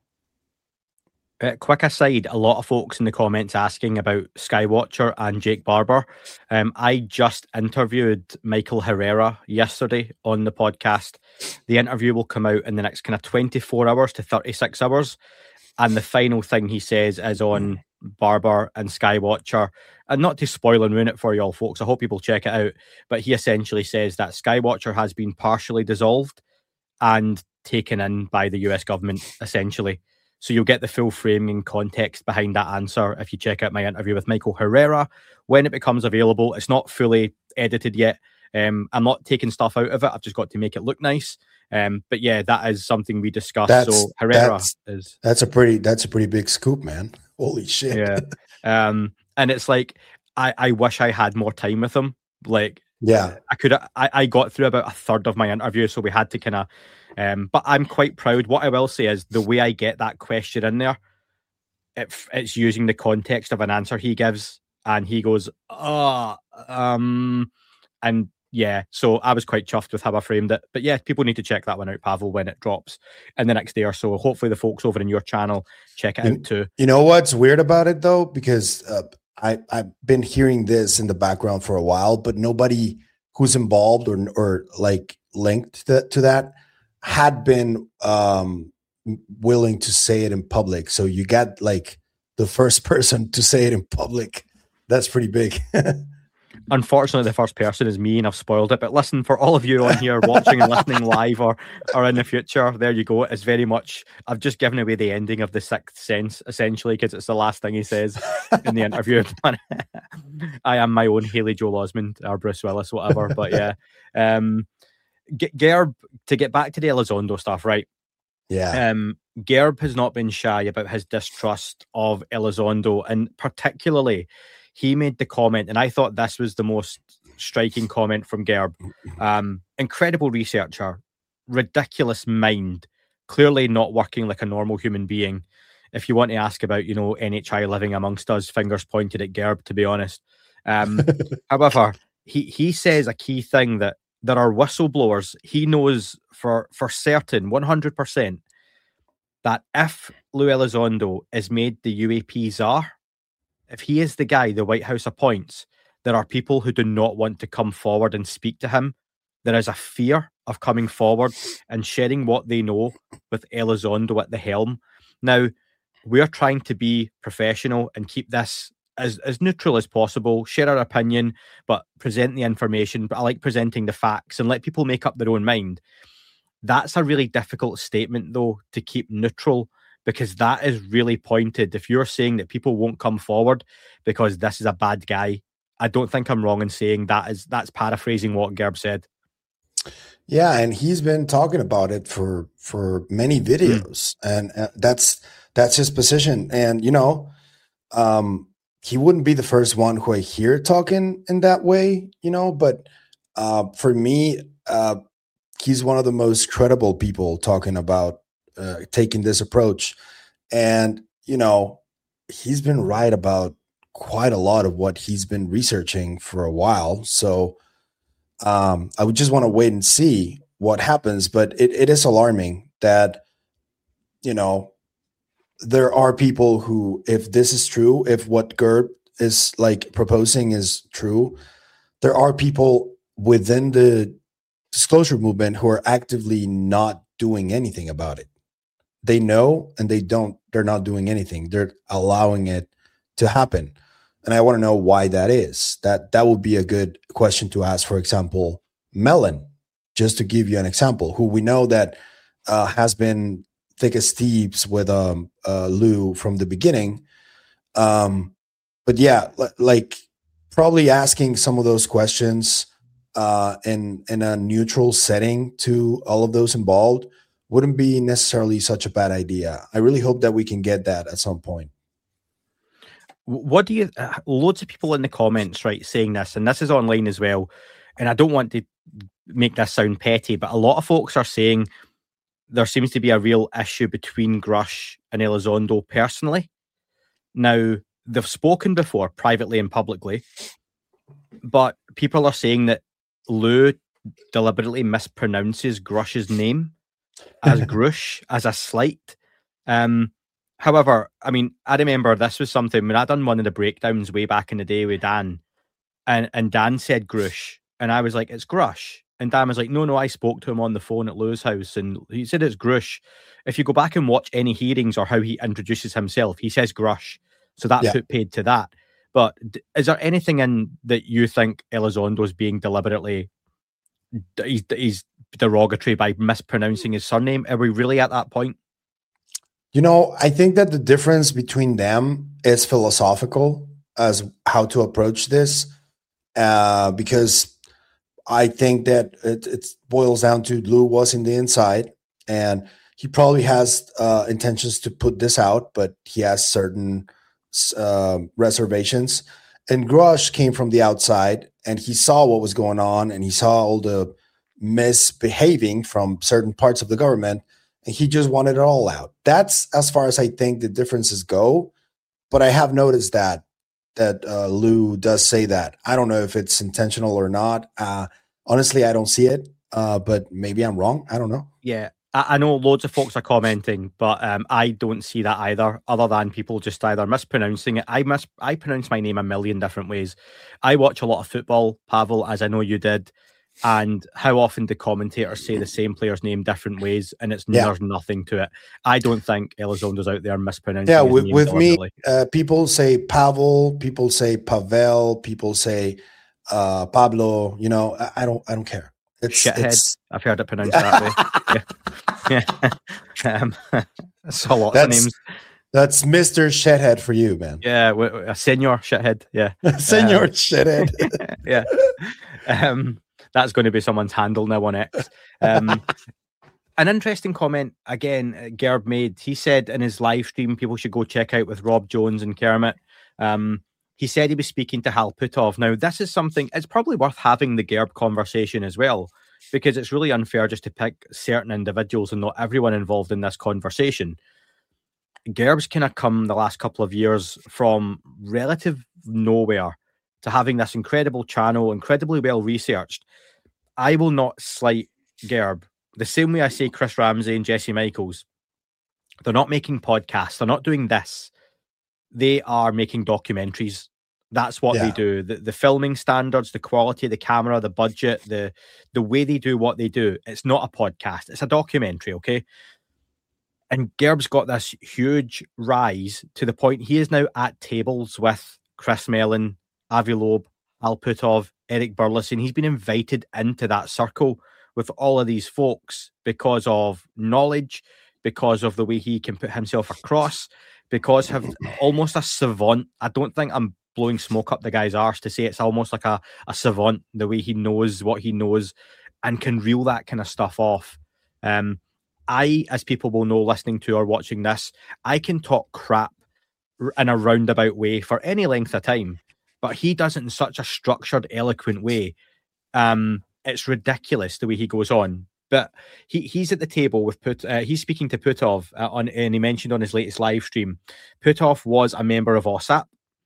S3: Quick aside, a lot of folks in the comments asking about Skywatcher and Jake Barber. I just interviewed Michael Herrera yesterday on the podcast. The interview will come out in the next kind of 24 hours to 36 hours. And the final thing he says is on Barber and Skywatcher. And not to spoil and ruin it for y'all folks, I hope people check it out. But he essentially says that Skywatcher has been partially dissolved and taken in by the US government, essentially. So you'll get the full framing context behind that answer if you check out my interview with Michael Herrera when it becomes available. It's not fully edited yet. I'm not taking stuff out of it. I've just got to make it look nice. But yeah, that is something we discussed. So Herrera
S4: that's a pretty big scoop, man. Holy shit.
S3: Yeah. And it's I wish I had more time with him. I got through about a third of my interview, so we had to kind of but I'm quite proud. What I will say is the way I get that question in there, it's using the context of an answer he gives, and he goes, and yeah, so I was quite chuffed with how I framed it. But yeah, people need to check that one out, Pavel, when it drops in the next day or so. Hopefully the folks over in your channel check it out too.
S4: You know what's weird about it though? Because I've been hearing this in the background for a while, but nobody who's involved or linked to that had been willing to say it in public. So you got the first person to say it in public. That's pretty big.
S3: Unfortunately, the first person is me, and I've spoiled it. But listen, for all of you on here watching and listening live or in the future, there you go. It's very much, I've just given away the ending of The Sixth Sense, essentially, because it's the last thing he says in the interview. I am my own Haley Joel Osment or Bruce Willis, whatever. But yeah. Gerb, to get back to the Elizondo stuff, right?
S4: Yeah.
S3: Gerb has not been shy about his distrust of Elizondo, and particularly he made the comment, and I thought this was the most striking comment from Gerb. Incredible researcher, ridiculous mind, clearly not working like a normal human being. If you want to ask about, NHI living amongst us, fingers pointed at Gerb, to be honest. However, he says a key thing that there are whistleblowers. He knows for certain, 100%, that if Lou Elizondo is made the UAP czar, if he is the guy the White House appoints, there are people who do not want to come forward and speak to him. There is a fear of coming forward and sharing what they know with Elizondo at the helm. Now, we're trying to be professional and keep this as neutral as possible, share our opinion, but present the information. But I like presenting the facts and let people make up their own mind. That's a really difficult statement, though, to keep neutral, because that is really pointed. If you're saying that people won't come forward because this is a bad guy, I don't think I'm wrong in saying that's paraphrasing what Gerb said.
S4: Yeah, and he's been talking about it for many videos, and that's his position. And he wouldn't be the first one who I hear talking in that way, But for me, he's one of the most credible people talking about taking this approach, and he's been right about quite a lot of what he's been researching for a while. So I would just want to wait and see what happens. But it is alarming that, there are people who, if this is true, if what Gerb is proposing is true, there are people within the disclosure movement who are actively not doing anything about it. They know, and they're not doing anything. They're allowing it to happen. And I want to know why that is. That would be a good question to ask, for example, Melon, just to give you an example, who we know that has been thick as thieves with Lou from the beginning. But yeah, probably asking some of those questions in a neutral setting to all of those involved wouldn't be necessarily such a bad idea. I really hope that we can get that at some point.
S3: What do you? Loads of people in the comments, right, saying this, and this is online as well. And I don't want to make this sound petty, but a lot of folks are saying there seems to be a real issue between Grush and Elizondo personally. Now, they've spoken before, privately and publicly, but people are saying that Lou deliberately mispronounces Grush's name as Grush, as a slight. However, I mean, I remember this was something when I done one of the breakdowns way back in the day with Dan, and Dan said Grush, and I was like, it's Grush. And Dan was like, no, I spoke to him on the phone at Lou's house, and he said it's Grush. If you go back and watch any hearings or how he introduces himself, he says Grush. So that's put paid to that. But is there anything in that you think Elizondo's being deliberately, he's derogatory by mispronouncing his surname? Are we really at that point?
S4: I think that the difference between them is philosophical as how to approach this, because I think that it boils down to Lou was in the inside, and he probably has intentions to put this out, but he has certain reservations. And Grush came from the outside, and he saw what was going on, and he saw all the misbehaving from certain parts of the government, and he just wanted it all out. That's as far as I think the differences go. But I have noticed that Lou does say that. I don't know if it's intentional or not. Honestly, I don't see it, but maybe I'm wrong. I don't know.
S3: Yeah, I know loads of folks are commenting, but I don't see that either, other than people just either mispronouncing it. I pronounce my name a million different ways. I watch a lot of football, Pavel, as I know you did, and how often do commentators say the same player's name different ways, and there's nothing to it. I don't think Elizondo's out there mispronouncing his name
S4: with me, people say Pavel, people say Pavel, people say Pablo. I don't care.
S3: Shithead. I've heard it pronounced that way. Yeah. So a lot of names.
S4: That's Mr. Shithead for you, man.
S3: Yeah, a senior shithead. Yeah,
S4: senior shithead.
S3: Yeah. That's going to be someone's handle now on X. An interesting comment again Gerb made. He said in his live stream, people should go check out with Rob Jones and Kermit. He said he was speaking to Hal Putov. Now, this is something, it's probably worth having the Gerb conversation as well, because it's really unfair just to pick certain individuals and not everyone involved in this conversation. Gerb's kind of come the last couple of years from relative nowhere to having this incredible channel, incredibly well researched. I will not slight Gerb the same way I say Chris Ramsey and Jesse Michaels. They're not making podcasts. They're not doing this. They are making documentaries. That's what they do. The filming standards, the quality of the camera, the budget, the way they do what they do. It's not a podcast. It's a documentary, okay? And Gerb's got this huge rise to the point he is now at tables with Chris Mellon, Avi Loeb, Al Putov, Eric Burleson. He's been invited into that circle with all of these folks because of knowledge, because of the way he can put himself across, because of almost a savant. I don't think I'm blowing smoke up the guy's arse to say it's almost like a savant, the way he knows what he knows and can reel that kind of stuff off. I, as people will know listening to or watching this, I can talk crap in a roundabout way for any length of time, but he does it in such a structured, eloquent way. It's ridiculous the way he goes on. But he's at the table with he's speaking to Putov and he mentioned on his latest live stream, Putov was a member of OSAP.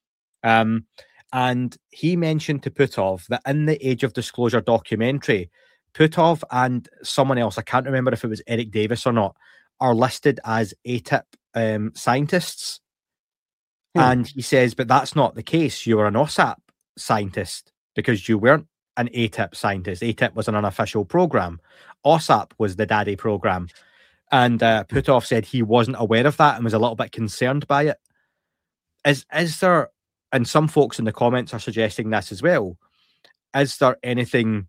S3: And he mentioned to Putov that in the Age of Disclosure documentary, Putov and someone else, I can't remember if it was Eric Davis or not, are listed as ATIP scientists. And he says, but that's not the case. You were an OSAP scientist because you weren't an ATIP scientist. ATIP was an unofficial program. OSAP was the daddy program. And Putov said he wasn't aware of that and was a little bit concerned by it. Is there, and some folks in the comments are suggesting this as well, is there anything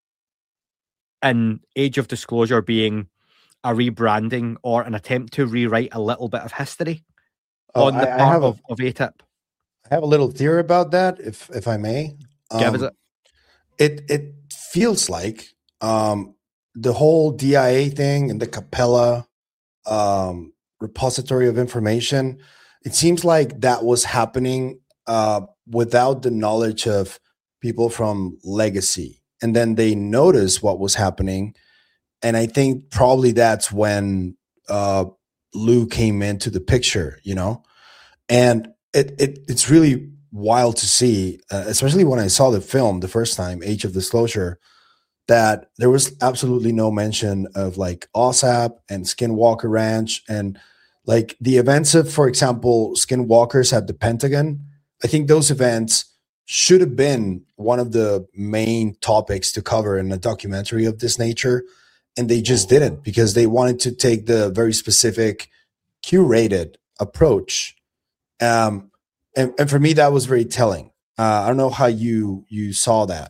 S3: in Age of Disclosure being a rebranding or an attempt to rewrite a little bit of history on the part of ATIP?
S4: I have a little theory about that, if I may.
S3: Give us it.
S4: It feels like the whole DIA thing and the Capella repository of information, it seems like that was happening without the knowledge of people from Legacy. And then they noticed what was happening. And I think probably that's when Lou came into the picture, you know? And it's really wild to see, especially when I saw the film the first time, Age of Disclosure, that there was absolutely no mention of like OSAP and Skinwalker Ranch and like the events of, for example, Skinwalkers at the Pentagon. I think those events should have been one of the main topics to cover in a documentary of this nature. And they just didn't because they wanted to take the very specific curated approach. And for me, that was very telling. I don't know how you saw that.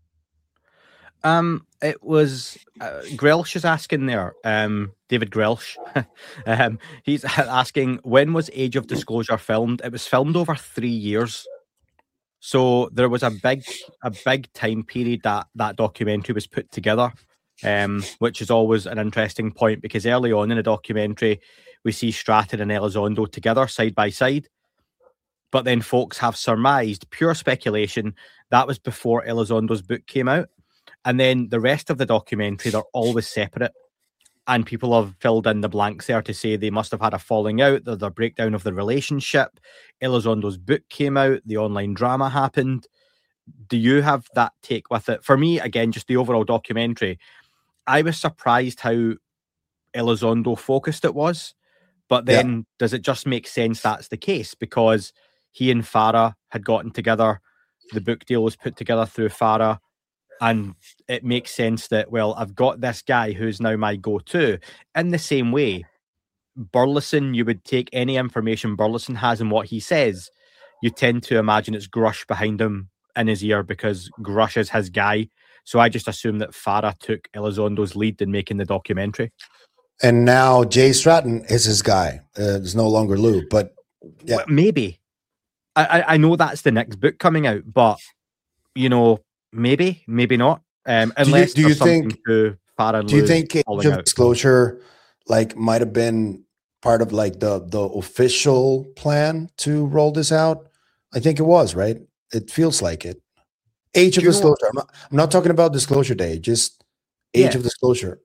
S3: It was Grelsch is asking there, David Grelsch. He's asking, when was Age of Disclosure filmed? It was filmed over 3 years. So there was a big time period that documentary was put together, which is always an interesting point because early on in the documentary, we see Stratton and Elizondo together side by side. But then folks have surmised, pure speculation, that was before Elizondo's book came out. And then the rest of the documentary, they're always separate. And people have filled in the blanks there to say they must have had a falling out, the breakdown of the relationship. Elizondo's book came out, the online drama happened. Do you have that take with it? For me, again, just the overall documentary, I was surprised how Elizondo focused it was. But then does it just make sense that's the case? Because he and Farah had gotten together, the book deal was put together through Farah, and it makes sense that, well, I've got this guy who's now my go-to. In the same way, Burleson, you would take any information Burleson has and what he says, you tend to imagine it's Grush behind him in his ear because Grush is his guy. So I just assume that Farah took Elizondo's lead in making the documentary.
S4: And now Jay Stratton is his guy. It's no longer Lou, but yeah.
S3: Well, maybe. I know that's the next book coming out, but, you know, maybe not. Unless
S4: do you think
S3: Farah and
S4: do you
S3: Lou
S4: think Age
S3: falling
S4: of
S3: out.
S4: Disclosure like might have been part of like the official plan to roll this out? I think it was, right? It feels like it. Age of Disclosure. I'm not talking about Disclosure Day, just Age of Disclosure.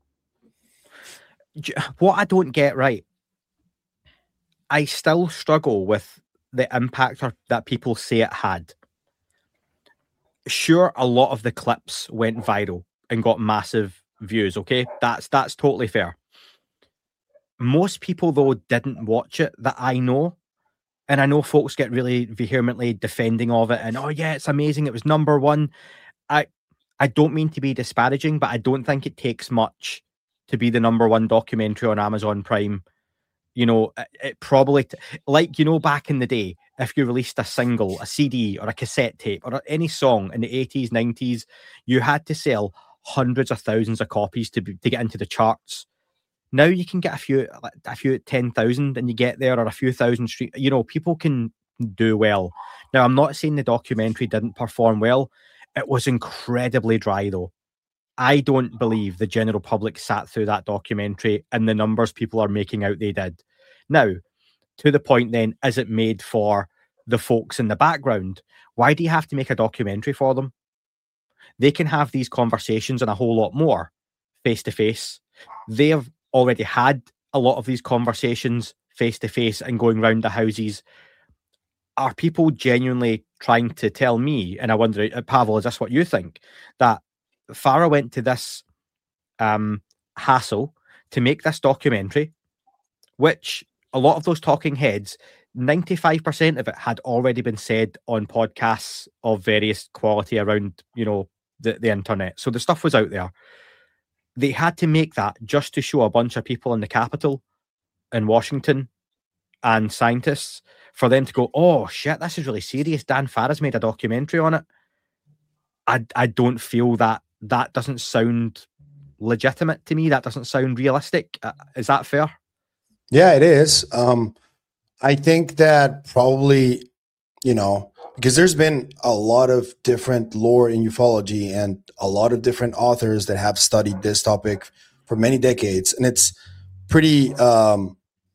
S3: What I don't get right, I still struggle with the impact that people say it had. Sure, a lot of the clips went viral and got massive views, okay? That's totally fair. Most people, though, didn't watch it that I know. And I know folks get really vehemently defending of it and, oh, yeah, it's amazing. It was #1. I don't mean to be disparaging, but I don't think it takes much to be the #1 documentary on Amazon Prime. You know, it probably, like, you know, back in the day, if you released a single, a CD or a cassette tape or any song in the 80s, 90s, you had to sell hundreds of thousands of copies to get into the charts. Now you can get a few 10,000 and you get there, or a few thousand street. You know, people can do well. Now, I'm not saying the documentary didn't perform well. It was incredibly dry, though. I don't believe the general public sat through that documentary and the numbers people are making out they did. Now, to the point then, is it made for the folks in the background? Why do you have to make a documentary for them? They can have these conversations and a whole lot more face to face. They have already had a lot of these conversations face to face and going round the houses. Are people genuinely trying to tell me, and I wonder, Pavel, is this what you think, that Farah went to this hassle to make this documentary, which a lot of those talking heads, 95% of it had already been said on podcasts of various quality around, you know, the internet. So the stuff was out there. They had to make that just to show a bunch of people in the Capitol in Washington and scientists for them to go, oh shit, this is really serious. Dan Farah's made a documentary on it. I don't feel that doesn't sound legitimate to me. That doesn't sound realistic. Is that fair?
S4: Yeah, it is. I think that probably, you know, because there's been a lot of different lore in ufology and a lot of different authors that have studied this topic for many decades. And it's pretty... Drew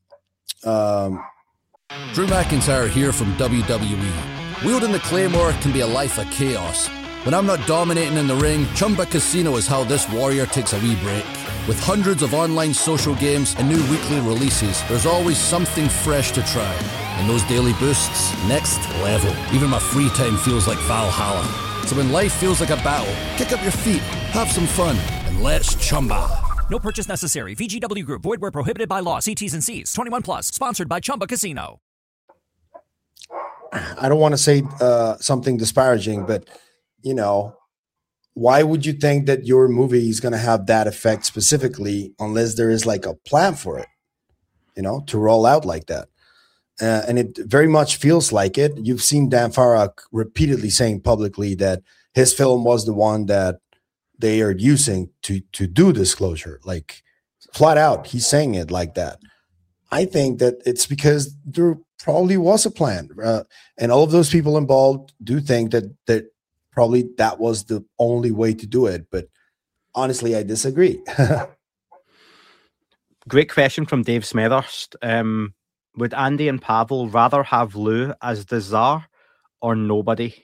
S10: McIntyre here from WWE. Wielding the Claymore can be a life of chaos. When I'm not dominating in the ring, Chumba Casino is how this warrior takes a wee break. With hundreds of online social games and new weekly releases, there's always something fresh to try. And those daily boosts, next level. Even my free time feels like Valhalla. So when life feels like a battle, kick up your feet, have some fun, and let's Chumba.
S11: No purchase necessary. VGW Group. Void where prohibited by law. See T's and C's. 21 plus. Sponsored by Chumba Casino.
S4: I don't want to say something disparaging, but, you know, why would you think that your movie is going to have that effect specifically unless there is like a plan for it, you know, to roll out like that? And it very much feels like it. You've seen Dan Farah repeatedly saying publicly that his film was the one that they are using to do disclosure, like flat out. He's saying it like that. I think that it's because there probably was a plan, and all of those people involved do think that probably that was the only way to do it. But honestly, I disagree.
S3: Great question from Dave Smethurst. Would Andy and Pavel rather have Lou as the czar or nobody?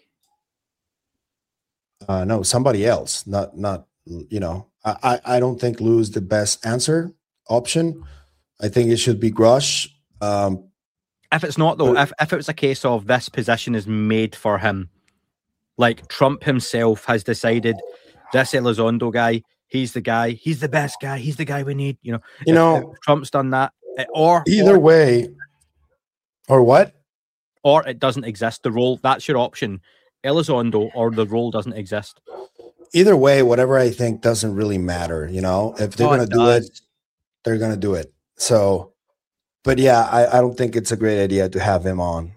S4: No, somebody else. Not. You know, I don't think Lou is the best option. I think it should be Grush.
S3: If it's not, though, if it was a case of this position is made for him, like Trump himself has decided this Elizondo guy, he's the guy, he's the best guy, he's the guy we need. You know, if Trump's done that, or
S4: way, or what?
S3: Or it doesn't exist. The role, that's your option. Elizondo or the role doesn't exist.
S4: Either way, whatever I think doesn't really matter. You know, if they're going to do it, they're going to do it. So, but yeah, I don't think it's a great idea to have him on.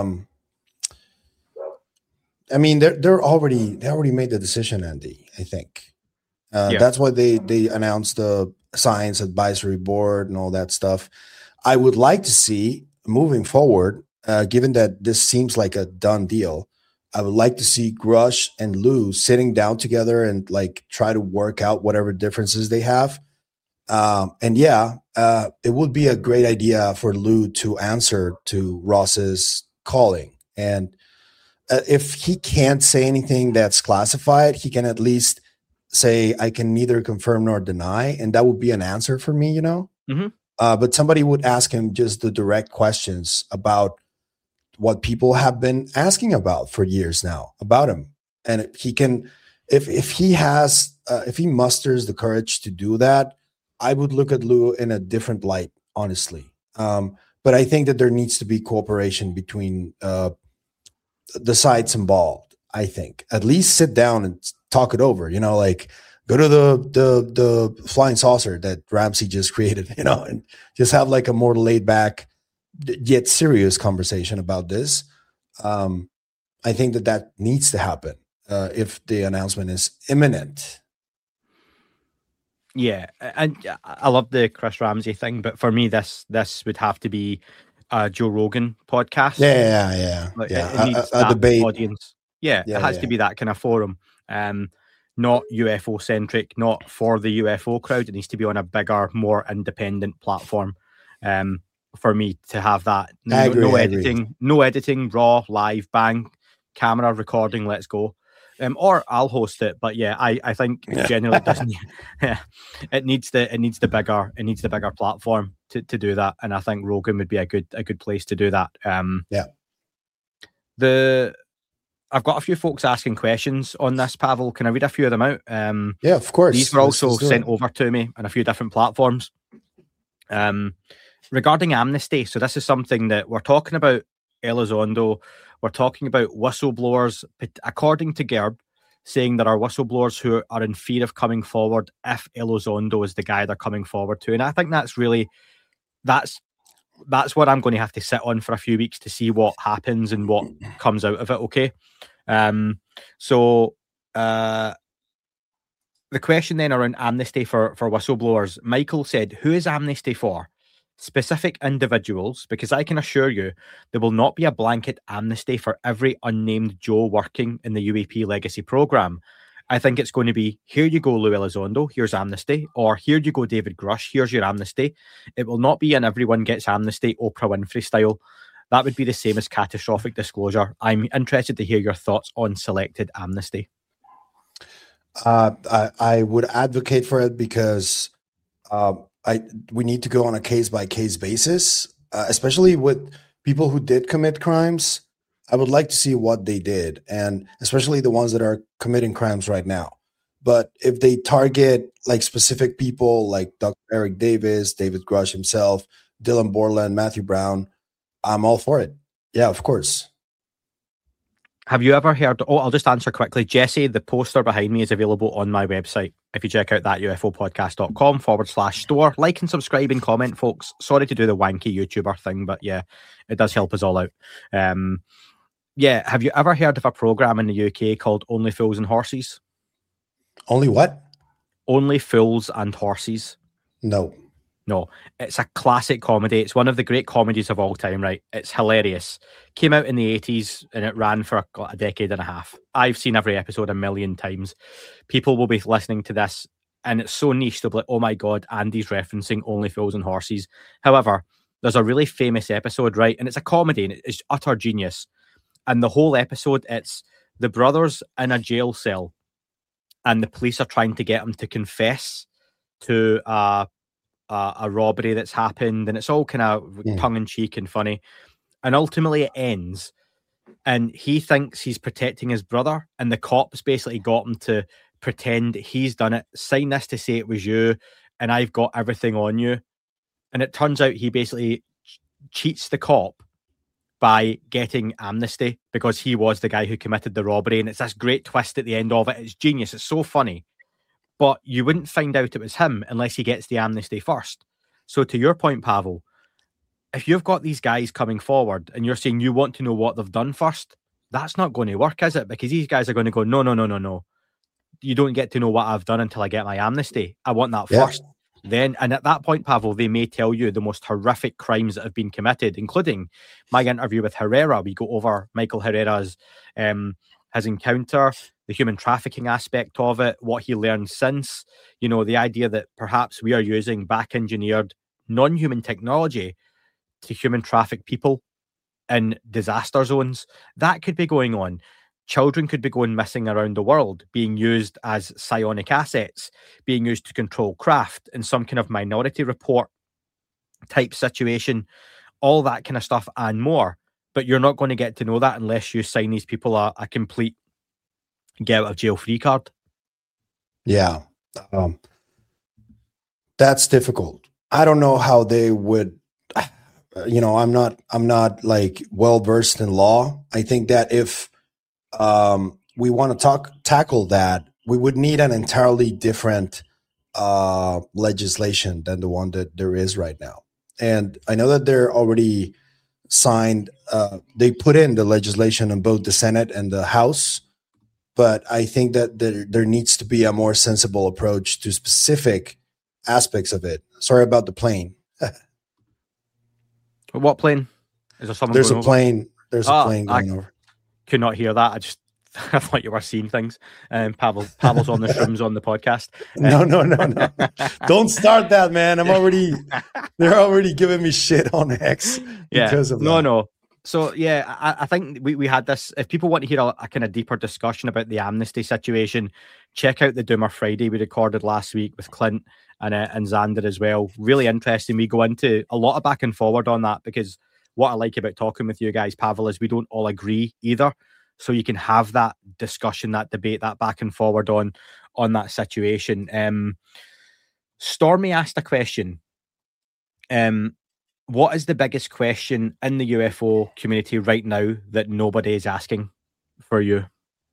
S4: I mean, they already made the decision, Andy. I think that's why they announced the Science Advisory Board and all that stuff. I would like to see moving forward, given that this seems like a done deal. I would like to see Grush and Lou sitting down together and like try to work out whatever differences they have. And it would be a great idea for Lou to answer to Ross's calling. And if he can't say anything that's classified, he can at least say, I can neither confirm nor deny. And that would be an answer for me, you know?
S3: Mm-hmm.
S4: But somebody would ask him just the direct questions about what people have been asking about for years now about him. And he can, if he musters the courage to do that, I would look at Lou in a different light, honestly. But I think that there needs to be cooperation between the sides involved. I think at least sit down and talk it over, you know, like Go to the flying saucer that Ramsey just created, and just have like a more laid back yet serious conversation about this. I think that needs to happen if the announcement is imminent.
S3: Yeah, and I love the Chris Ramsey thing, but for me, this would have to be a Joe Rogan podcast.
S4: Yeah.
S3: It needs
S4: a debate
S3: audience. Yeah, it has to be that kind of forum. Not UFO centric, not for the UFO crowd. It needs to be on a bigger, more independent platform. For me to have that, no editing, raw, live, bang, camera recording, let's go. Or I'll host it, but yeah, I think generally it doesn't. It needs the bigger platform to do that, and I think Rogan would be a good place to do that. I've got a few folks asking questions on this, Pavel. Can I read a few of them out?
S4: Yeah, of course.
S3: These were also sent over to me on a few different platforms. Regarding amnesty, so this is something that we're talking about. Elizondo, we're talking about whistleblowers, according to Gerb, saying there are whistleblowers who are in fear of coming forward if Elizondo is the guy they're coming forward to. And I think that's what I'm going to have to sit on for a few weeks to see what happens and what comes out of it, okay? So the question then around amnesty for whistleblowers, Michael said, who is amnesty for? Specific individuals, because I can assure you there will not be a blanket amnesty for every unnamed Joe working in the UAP legacy program. I think it's going to be, here you go, Lou Elizondo, here's amnesty, or here you go, David Grush, here's your amnesty. It will not be an everyone gets amnesty, Oprah Winfrey style. That would be the same as catastrophic disclosure. I'm interested to hear your thoughts on selected amnesty.
S4: I would advocate for it because we need to go on a case-by-case basis, especially with people who did commit crimes. I would like to see what they did, and especially the ones that are committing crimes right now. But if they target like specific people like Dr. Eric Davis, David Grush himself, Dylan Borland, Matthew Brown, I'm all for it. Yeah, of course.
S3: Have you ever heard... Oh, I'll just answer quickly. Jesse, the poster behind me is available on my website. If you check out that ufopodcast.com/store, like and subscribe and comment, folks. Sorry to do the wanky YouTuber thing, but yeah, it does help us all out. Yeah, have you ever heard of a program in the UK called Only Fools and Horses?
S4: Only what?
S3: Only Fools and Horses.
S4: No. It's a classic comedy. It's one of the great comedies of all time, right? It's hilarious. Came out in the 80s and it ran for a decade and a half. I've seen every episode a million times. People will be listening to this and it's so niche, they'll be like, oh my God, Andy's referencing Only Fools and Horses. However, there's a really famous episode, right? And it's a comedy and it's utter genius. And the whole episode, it's the brothers in a jail cell and the police are trying to get them to confess to a robbery that's happened, and it's all kind of tongue-in-cheek and funny. And ultimately it ends, and he thinks he's protecting his brother, and the cops basically got him to pretend he's done it, sign this to say it was you, and I've got everything on you. And it turns out he basically cheats the cop by getting amnesty because he was the guy who committed the robbery, and it's this great twist at the end of it. It's genius. It's so funny. But you wouldn't find out it was him unless he gets the amnesty first. So to your point, Pavel, if you've got these guys coming forward and you're saying you want to know what they've done first, that's not going to work, is it? Because these guys are going to go, no. You don't get to know what I've done until I get my amnesty. I want that first. Then, and at that point, Pavel, they may tell you the most horrific crimes that have been committed, including my interview with Herrera. We go over Michael Herrera's his encounter, the human trafficking aspect of it, what he learned since, the idea that perhaps we are using back-engineered non-human technology to human traffic people in disaster zones. That could be going on. Children could be going missing around the world, being used as psionic assets, being used to control craft in some kind of Minority Report type situation, all that kind of stuff and more. But you're not going to get to know that unless you sign these people a complete get out of jail free card. Yeah. That's difficult. I don't know how they would, I'm not like well versed in law. I think that if we want to tackle that, we would need an entirely different legislation than the one that there is right now. And I know that they're already signed. They put in the legislation in both the Senate and the House, but I think that there needs to be a more sensible approach to specific aspects of it. Sorry about the plane.
S3: What plane? Is there someone?
S4: There's a
S3: going
S4: plane.
S3: over?
S4: There's a plane going over.
S3: Could not hear that. I thought you were seeing things. Pavel's on the shrooms on the podcast.
S4: No. Don't start that, man. They're already giving me shit on X because of that.
S3: No. So yeah, I think we had this. If people want to hear a kind of deeper discussion about the amnesty situation, check out the Doomer Friday we recorded last week with Clint and Xander as well. Really interesting. We go into a lot of back and forward on that, because what I like about talking with you guys, Pavel, is we don't all agree either. So you can have that discussion, that debate, that back and forward on that situation. Stormy asked a question. What is the biggest question in the UFO community right now that nobody is asking for you?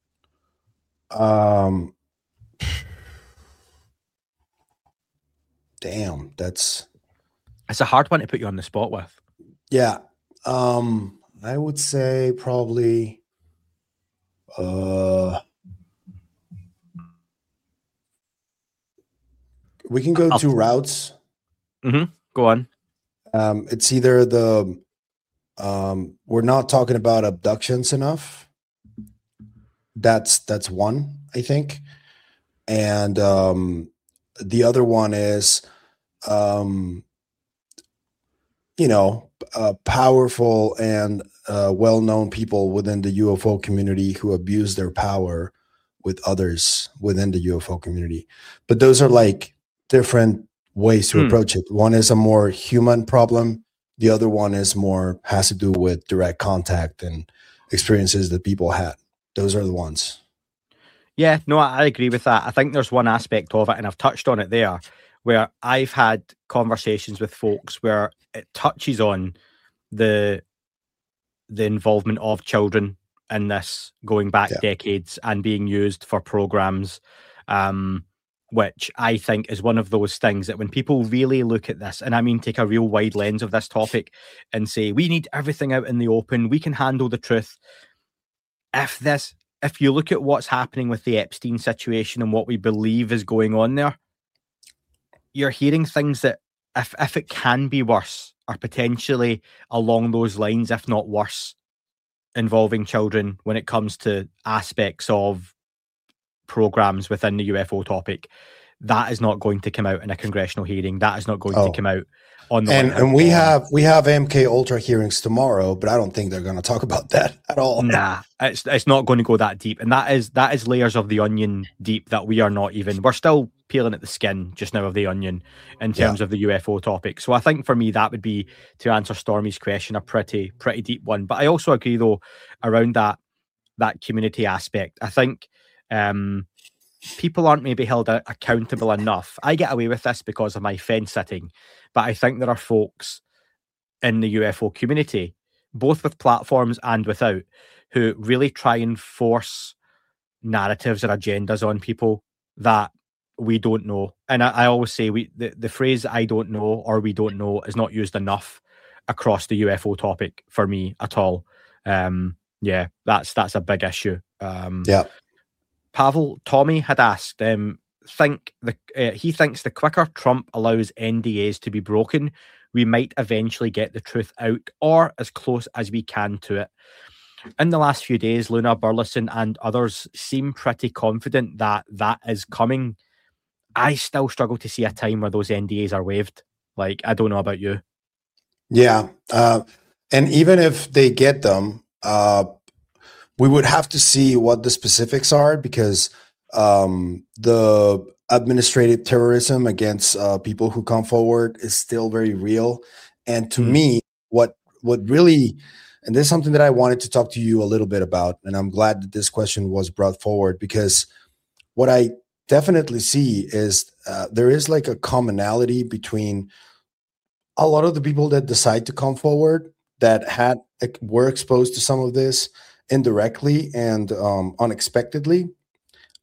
S4: Damn, it's
S3: a hard one to put you on the spot with.
S4: Yeah. I would say probably we can go two routes.
S3: Go on.
S4: It's either we're not talking about abductions enough. That's one, I think. And the other one is powerful and well-known people within the UFO community who abuse their power with others within the UFO community. But those are like different ways to approach it. One is a more human problem. The other one has to do with direct contact and experiences that people had. Those are the ones.
S3: Yeah, no, I agree with that. I think there's one aspect of it, and I've touched on it there, where I've had conversations with folks where it touches on the involvement of children in this going back decades and being used for programs, which I think is one of those things that when people really look at this, and I mean take a real wide lens of this topic and say, we need everything out in the open, we can handle the truth. If you look at what's happening with the Epstein situation and what we believe is going on there, you're hearing things that if it can be worse, are potentially along those lines, if not worse, involving children when it comes to aspects of programs within the UFO topic. That is not going to come out in a congressional hearing. That is not going to come out on the
S4: and we have MK Ultra hearings tomorrow, but I don't think they're going to talk about that at all.
S3: Nah, it's not going to go that deep, and that is layers of the onion deep that we are not even. We're still peeling at the skin just now of the onion in terms of the UFO topic. So I think for me that would be, to answer Stormy's question, a pretty deep one. But I also agree though around that community aspect. I think people aren't maybe held accountable enough. I get away with this because of my fence sitting, but I think there are folks in the UFO community, both with platforms and without, who really try and force narratives or agendas on people that we don't know. And I always say the phrase "I don't know" or "we don't know" is not used enough across the UFO topic for me at all. That's a big issue. Pavel, Tommy had asked, he thinks the quicker Trump allows NDAs to be broken, we might eventually get the truth out, or as close as we can to it. In the last few days, Luna Burleson and others seem pretty confident that is coming. I still struggle to see a time where those NDAs are waived. Like, I don't know about you.
S4: Yeah. And even if they get them, we would have to see what the specifics are, because the administrative terrorism against people who come forward is still very real. And to me, what really, and this is something that I wanted to talk to you a little bit about, and I'm glad that this question was brought forward, because what I definitely see is there is like a commonality between a lot of the people that decide to come forward that were exposed to some of this indirectly and unexpectedly,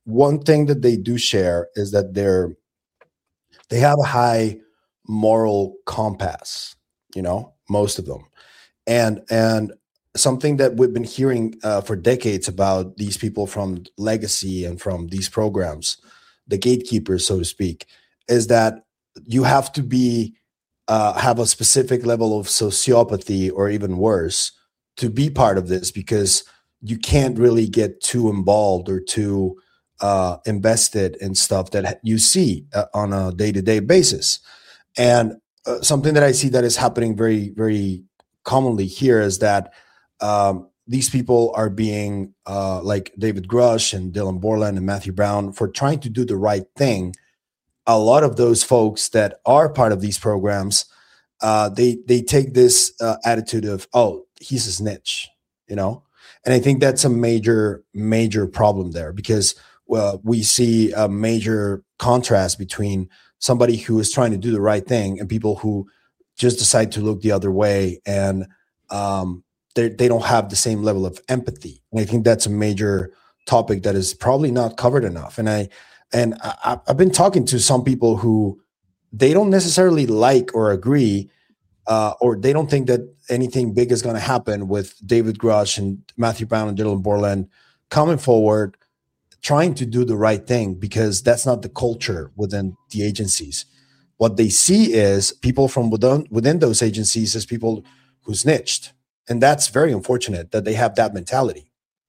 S4: one thing that they do share is that they have a high moral compass, most of them. And something that we've been hearing for decades about these people from Legacy and from these programs, the gatekeepers, so to speak, is that you have to have a specific level of sociopathy or even worse to be part of this, because you can't really get too involved or too invested in stuff that you see on a day-to-day basis. And something that I see that is happening very, very commonly here is that these people are being like David Grush and Dylan Borland and Matthew Brown for trying to do the right thing. A lot of those folks that are part of these programs, they take this attitude of, oh, he's a snitch, and I think that's a major problem there, because we see a major contrast between somebody who is trying to do the right thing and people who just decide to look the other way, and they don't have the same level of empathy. And I think that's a major topic that is probably not covered enough. And I've been talking to some people who they don't necessarily like or agree, or they don't think that anything big is going to happen with David Grush and Matthew Brown and Dylan Borland coming forward, trying to do the right thing, because that's not the culture within the agencies. What they see is people from within those agencies as people who snitched. And that's very unfortunate that they have that mentality.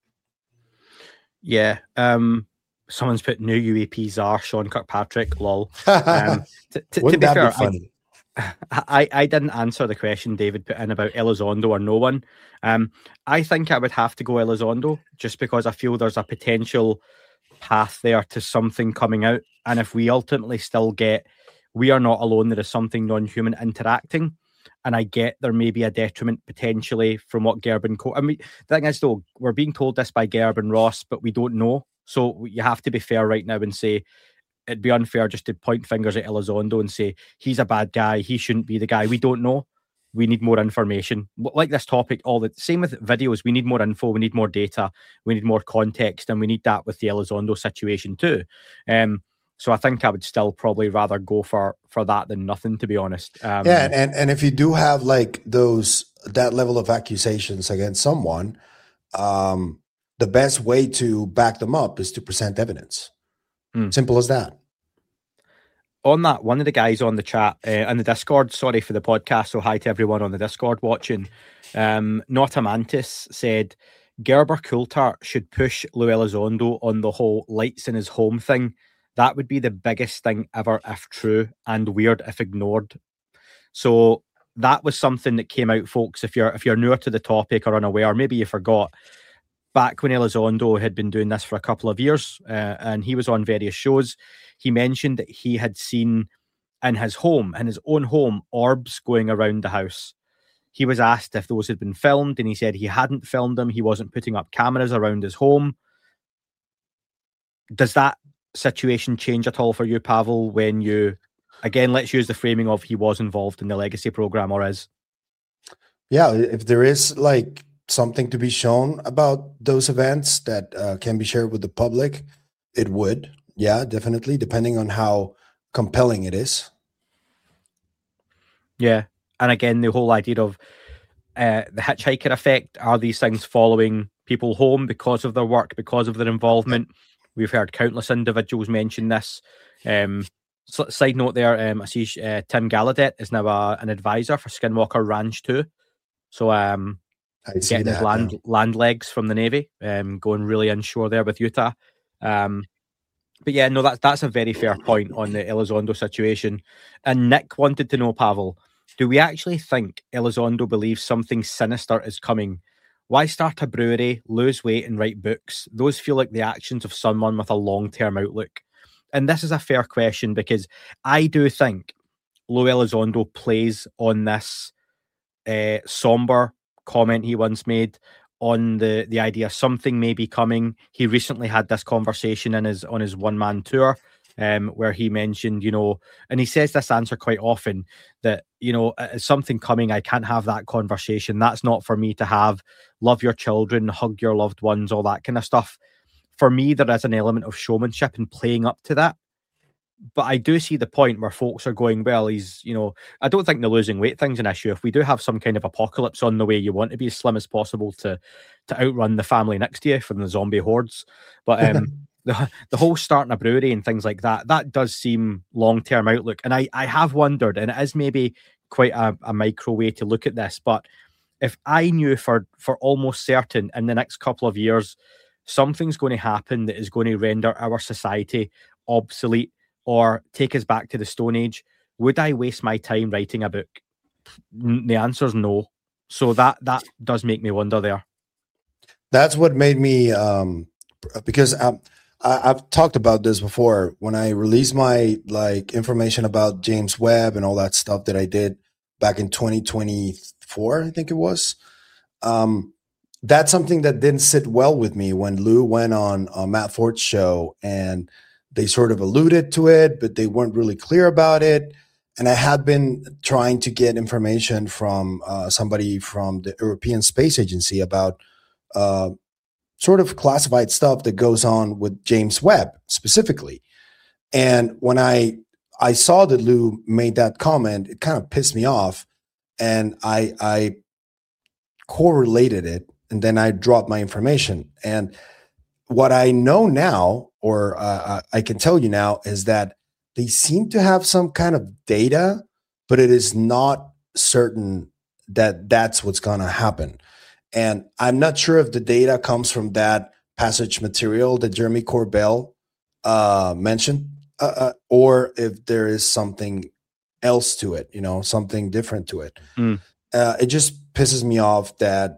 S3: Yeah. Someone's put new UAPs are Sean Kirkpatrick, lol. To be fair,
S4: funny?
S3: I didn't answer the question David put in about Elizondo or no one. I think I would have to go Elizondo, just because I feel there's a potential path there to something coming out. And if we ultimately still get, we are not alone, there is something non-human interacting. And I get there may be a detriment potentially from what Gerben... the thing is, though, we're being told this by Gerben Ross, but we don't know. So you have to be fair right now and say, it'd be unfair just to point fingers at Elizondo and say, he's a bad guy, he shouldn't be the guy. We don't know. We need more information. Like this topic, same with videos, we need more info, we need more data, we need more context, and we need that with the Elizondo situation too. So I think I would still probably rather go for that than nothing, to be honest.
S4: And if you do have like that level of accusations against someone, the best way to back them up is to present evidence. Simple as that.
S3: On that, one of the guys on the chat, on the Discord, sorry for the podcast, so hi to everyone on the Discord watching. Notamantis said, Gerber Coulthard should push Lou Elizondo on the whole lights in his home thing. That would be the biggest thing ever if true, and weird if ignored. So that was something that came out, folks. If you're newer to the topic or unaware, maybe you forgot, back when Elizondo had been doing this for a couple of years, and he was on various shows, he mentioned that he had seen in his own home, orbs going around the house. He was asked if those had been filmed, and he said he hadn't filmed them. He wasn't putting up cameras around his home. Does that situation change at all for you, Pavel, when you, again, let's use the framing of he was involved in the Legacy program or is?
S4: Yeah, if there is like something to be shown about those events that can be shared with the public, it would. Yeah, definitely, depending on how compelling it is.
S3: Yeah, and again, the whole idea of the hitchhiker effect, are these things following people home because of their work, because of their involvement? We've heard countless individuals mention this. Side note there, I see Tim Gallaudet is now an advisor for Skinwalker Ranch 2. So getting his land legs from the Navy, going really inshore there with Utah. But yeah, no, that's a very fair point on the Elizondo situation. And Nick wanted to know, Pavel, do we actually think Elizondo believes something sinister is coming? Why start a brewery, lose weight, and write books? Those feel like the actions of someone with a long-term outlook. And this is a fair question, because I do think Lou Elizondo plays on this somber comment he once made on the idea something may be coming. He recently had this conversation on his one-man tour, where he mentioned, and he says this answer quite often, that, is something coming? I can't have that conversation. That's not for me to have. Love your children, hug your loved ones, all that kind of stuff. for me, there is an element of showmanship in playing up to that. But I do see the point where folks are going, well, he's, I don't think the losing weight thing's an issue. If we do have some kind of apocalypse on the way, you want to be as slim as possible to outrun the family next to you from the zombie hordes. But the whole starting a brewery and things like that, that does seem long-term outlook. And I have wondered, and it is maybe quite a micro way to look at this, but if I knew for almost certain in the next couple of years, something's going to happen that is going to render our society obsolete or take us back to the Stone Age, would I waste my time writing a book? The answer is no. So that does make me wonder there.
S4: That's what made me, because I've talked about this before. When I released my information about James Webb and all that stuff that I did back in 2024, I think it was, that's something that didn't sit well with me when Lou went on Matt Ford's show, and they sort of alluded to it, but they weren't really clear about it. And I had been trying to get information from somebody from the European Space Agency about sort of classified stuff that goes on with James Webb specifically. And when I saw that Lou made that comment, it kind of pissed me off, and I correlated it, and then I dropped my information. And what I know now, or I can tell you now, is that they seem to have some kind of data, but it is not certain that that's what's going to happen. And I'm not sure if the data comes from that passage material that Jeremy Corbell mentioned, or if there is something else to it, something different to it. It just pisses me off that,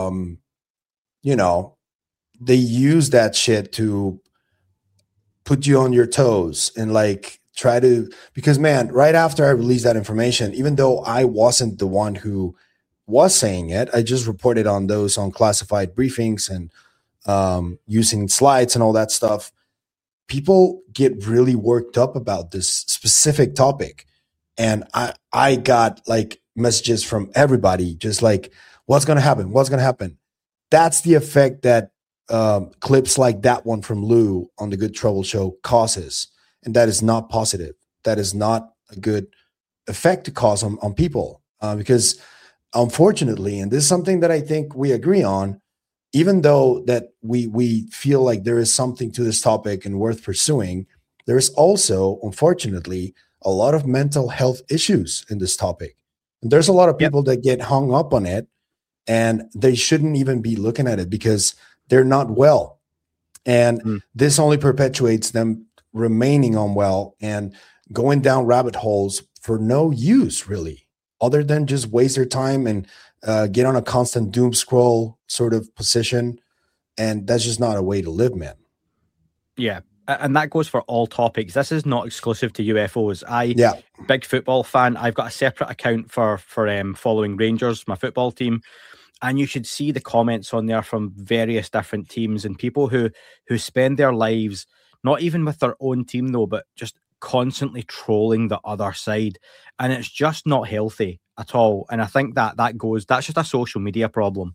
S4: they use that shit to put you on your toes and try to, because man, right after I released that information, even though I wasn't the one who was saying it, I just reported on those on classified briefings and using slides and all that stuff. People get really worked up about this specific topic. And I got messages from everybody, just what's going to happen? What's going to happen? That's the effect that clips like that one from Lou on the Good Trouble show causes. And that is not positive. That is not a good effect to cause on people. Because unfortunately, and this is something that I think we agree on, even though that we feel like there is something to this topic and worth pursuing, there is also, unfortunately, a lot of mental health issues in this topic. And there's a lot of people that get hung up on it, and they shouldn't even be looking at it because they're not well. And this only perpetuates them remaining unwell and going down rabbit holes for no use, really, other than just waste their time and get on a constant doom scroll sort of position. And that's just not a way to live, man. Yeah. And that goes for all topics. This is not exclusive to UFOs. Big football fan. I've got a separate account for following Rangers, my football team. And you should see the comments on there from various different teams and people who spend their lives, not even with their own team though, but just constantly trolling the other side. And it's just not healthy at all. And I think that's just a social media problem.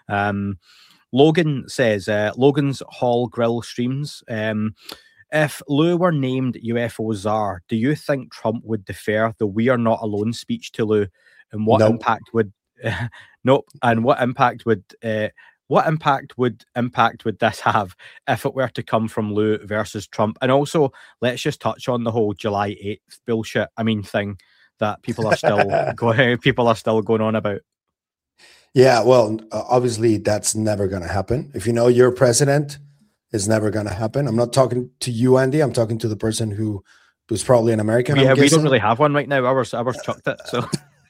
S4: Logan says, Logan's Hall Grill streams, if Lou were named UFO czar, do you think Trump would defer the "We Are Not Alone" speech to Lou? And what impact would and what impact would this have if it were to come from Lou versus Trump? And also, let's just touch on the whole July 8th bullshit. Thing that people are still going on about. Yeah, well, obviously that's never going to happen. If you know your president, it's never going to happen. I'm not talking to you, Andy. I'm talking to the person who's probably an American. Yeah, we don't really have one right now. Ours chucked it. So.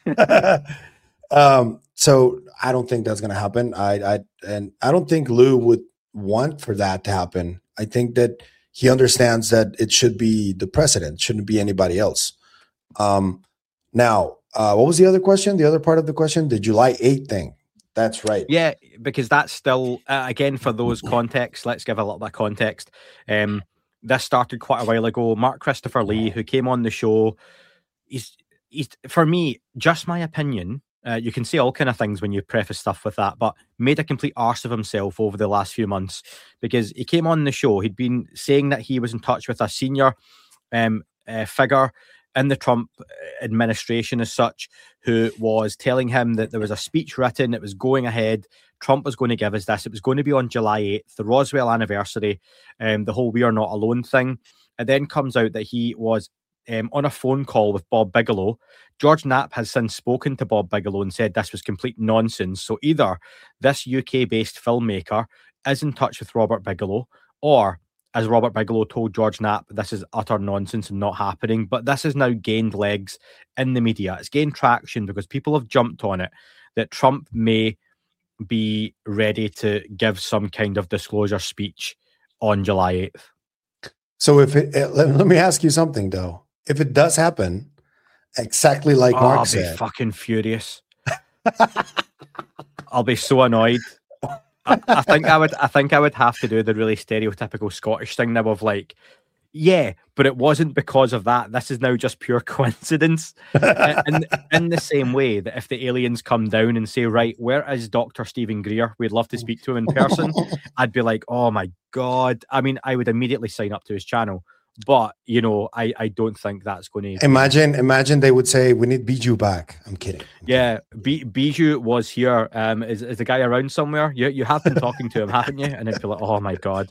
S4: So I don't think that's going to happen. I don't think Lou would want for that to happen. I think that he understands that it should be the president, shouldn't be anybody else. Now, what was the other question? The other part of the question, the July 8th thing. That's right. Yeah, because that's still, again, for those contexts, let's give a little bit of context. This started quite a while ago. Mark Christopher Lee, who came on the show, he's for me, just my opinion,
S3: You can say all kind of things when you preface stuff with that, but made a complete arse of himself over the last few months because he came on the show. He'd been saying that he was in touch with a senior figure in the Trump administration as such, who was telling him that there was a speech written, it was going ahead, Trump was going to give us this, it was going to be on July 8th, the Roswell anniversary, the whole We Are Not Alone thing. It then comes out that he was on a phone call with Bob Bigelow. George Knapp has since spoken to Bob Bigelow and said this was complete nonsense. So either this UK-based filmmaker is in touch with Robert Bigelow, or as Robert Bigelow told George Knapp, this is utter nonsense and not happening. But this has now gained legs in the media. It's gained traction because people have jumped on it that Trump may be ready to give some kind of disclosure speech on July 8th.
S4: So let me ask you something though. If it does happen, exactly like Mark said,
S3: I'll be fucking furious. I'll be so annoyed. I think I would have to do the really stereotypical Scottish thing now of like, yeah, but it wasn't because of that. This is now just pure coincidence. in the same way that if the aliens come down and say, right, where is Dr. Stephen Greer? We'd love to speak to him in person. I'd be like, oh my God. I mean, I would immediately sign up to his channel. But, you know, I don't think that's going to...
S4: Imagine they would say, we need Bijou back. I'm kidding.
S3: Yeah, Bijou was here. Is the guy around somewhere? You have been talking to him, haven't you? And it'd be like, oh my God.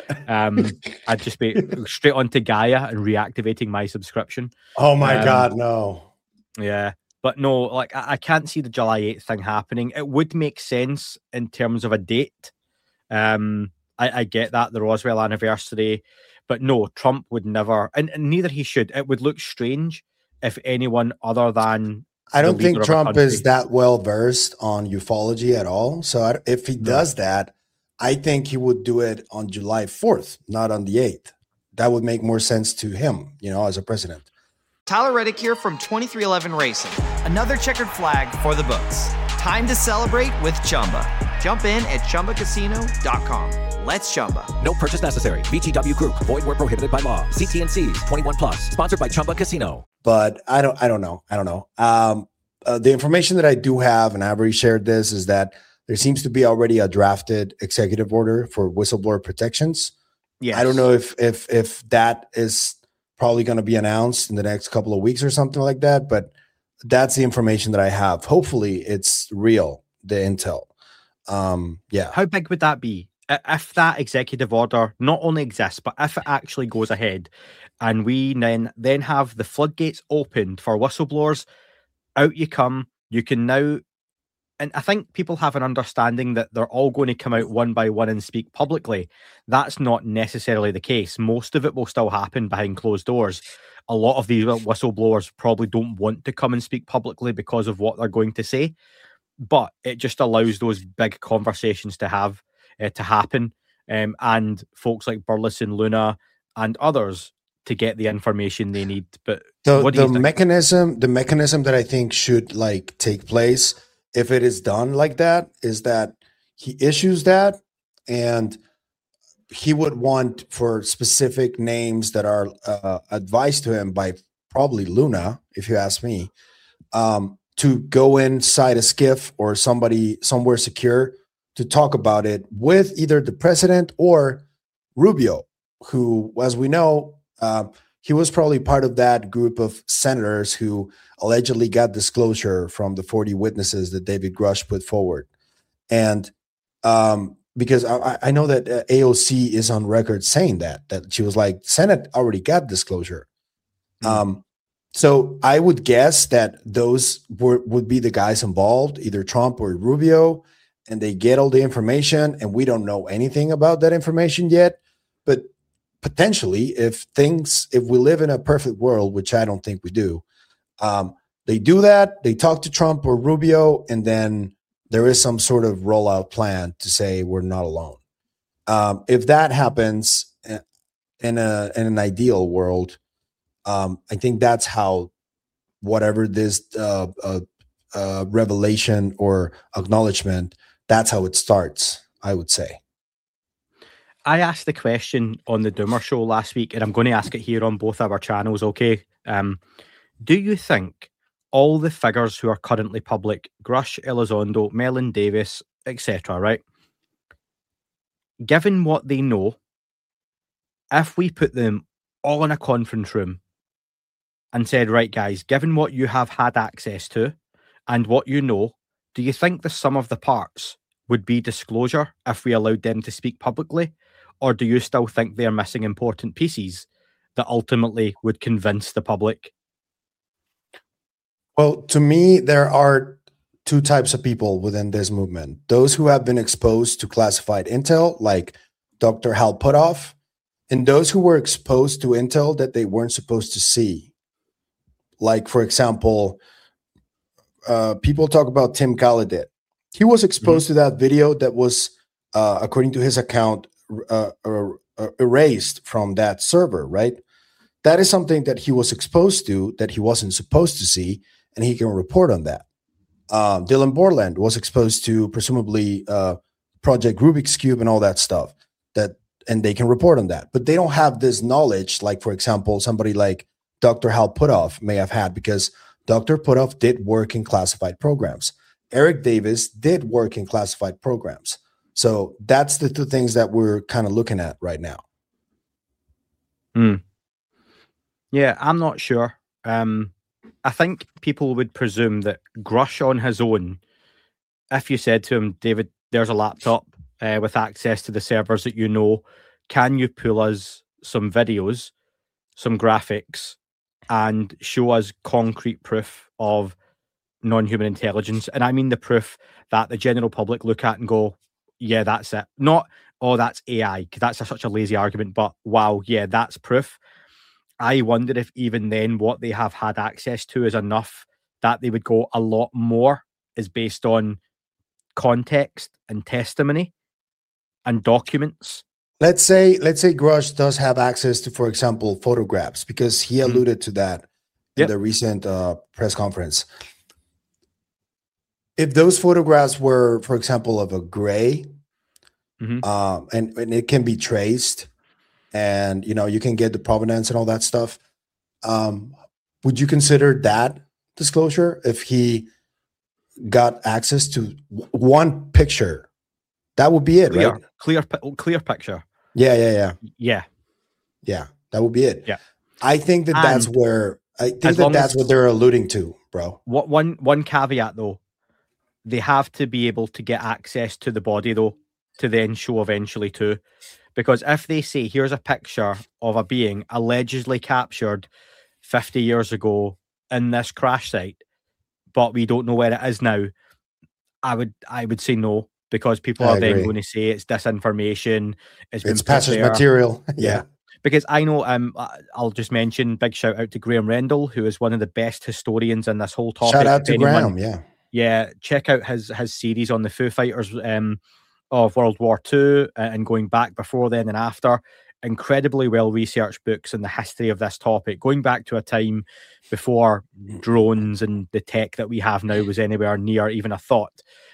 S3: I'd just be straight onto Gaia and reactivating my subscription.
S4: Oh my God, no.
S3: Yeah. But no, like I can't see the July 8th thing happening. It would make sense in terms of a date. I get that, the Roswell anniversary. But no, Trump would never, and neither he should. It would look strange if anyone other than...
S4: I don't think Trump is that well versed on ufology at all. So if he does that, I think he would do it on July 4th, not on the 8th. That would make more sense to him, you know, as a president.
S9: Tyler Reddick here from 2311 Racing. Another checkered flag for the books. Time to celebrate with Chumba. Jump in at ChumbaCasino.com. Let's Chumba.
S11: No purchase necessary. VGW Group. Void where prohibited by law. CT&Cs. 21 plus. Sponsored by Chumba Casino.
S4: But I don't know. The information that I do have, and I've already shared this, is that there seems to be already a drafted executive order for whistleblower protections.
S3: Yes.
S4: I don't know if that is probably going to be announced in the next couple of weeks or something like that, but that's the information that I have. Hopefully it's real, the intel. Yeah.
S3: How big would that be? If that executive order not only exists, but if it actually goes ahead and we then have the floodgates opened for whistleblowers, out you come, you can now, and I think people have an understanding that they're all going to come out one by one and speak publicly. That's not necessarily the case. Most of it will still happen behind closed doors. A lot of these whistleblowers probably don't want to come and speak publicly because of what they're going to say, but it just allows those big conversations to have to happen, and folks like Burleson, Luna, and others to get the information they need. But
S4: the mechanism that I think should like take place if it is done like that is that he issues that, and he would want for specific names that are advised to him by probably Luna, if you ask me, to go inside a skiff or somebody somewhere secure to talk about it with either the president or Rubio, who, as we know, he was probably part of that group of senators who allegedly got disclosure from the 40 witnesses that David Grush put forward. And because I know that AOC is on record saying that she was like, Senate already got disclosure. So I would guess that those would be the guys involved, either Trump or Rubio, and they get all the information, and we don't know anything about that information yet. But potentially, if we live in a perfect world, which I don't think we do, they do that, they talk to Trump or Rubio, and then there is some sort of rollout plan to say we're not alone. If that happens in an ideal world, I think that's how whatever this revelation or acknowledgement, that's how it starts, I would say.
S3: I asked the question on the Doomer Show last week, and I'm going to ask it here on both our channels, okay? Do you think all the figures who are currently public, Grush, Elizondo, Mellon Davis, etc., right? Given what they know, if we put them all in a conference room and said, right, guys, given what you have had access to and what you know, do you think the sum of the parts would be disclosure if we allowed them to speak publicly? Or do you still think they're missing important pieces that ultimately would convince the public?
S4: Well, to me, there are two types of people within this movement. Those who have been exposed to classified intel, like Dr. Hal Puthoff, and those who were exposed to intel that they weren't supposed to see. Like, for example, people talk about Tim Gallaudet. He was exposed to that video that was, according to his account, erased from that server, right? That is something that he was exposed to that he wasn't supposed to see, and he can report on that. Dylan Borland was exposed to presumably Project Rubik's Cube and all that stuff, and they can report on that. But they don't have this knowledge, like, for example, somebody like Dr. Hal Puthoff may have had, because Dr. Puthoff did work in classified programs. Eric Davis did work in classified programs. So that's the two things that we're kind of looking at right now.
S3: Yeah, I'm not sure. I think people would presume that Grush on his own, if you said to him, David, there's a laptop with access to the servers that you know, can you pull us some videos, some graphics, and show us concrete proof of non-human intelligence? And I mean the proof that the general public look at and go, yeah, that's it. Not, oh, that's AI, because that's such a lazy argument, but wow, yeah, that's proof. I wonder if even then what they have had access to is enough that they would go, a lot more is based on context and testimony and documents.
S4: Let's say Grush does have access to, for example, photographs, because he alluded to that in the recent press conference. If those photographs were, for example, of a gray, and it can be traced, and you can get the provenance and all that stuff, would you consider that disclosure if he got access to one picture? That would be it, right?
S3: Clear picture.
S4: Yeah. That would be it.
S3: Yeah,
S4: I think that's where that's what they're alluding to, bro.
S3: One caveat though, they have to be able to get access to the body though, to then show eventually too. Because if they say, here's a picture of a being allegedly captured 50 years ago in this crash site, but we don't know where it is now, I would say no, because people are then going to say it's disinformation. It's
S4: passive material. Yeah.
S3: Because I know, I'll just mention, big shout out to Graham Rendell, who is one of the best historians in this whole topic.
S4: Shout out to Graham, yeah.
S3: Yeah, check out his series on the Foo Fighters of World War II and going back before then and after. Incredibly well-researched books in the history of this topic, going back to a time before drones and the tech that we have now was anywhere near even a thought.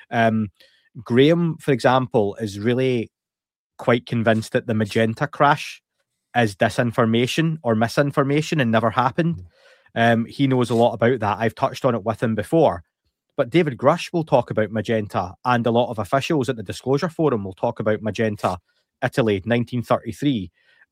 S3: Graham, for example, is really quite convinced that the Magenta crash is disinformation or misinformation and never happened. He knows a lot about that. I've touched on it with him before. But David Grush will talk about Magenta, and a lot of officials at the Disclosure Forum will talk about Magenta, Italy, 1933.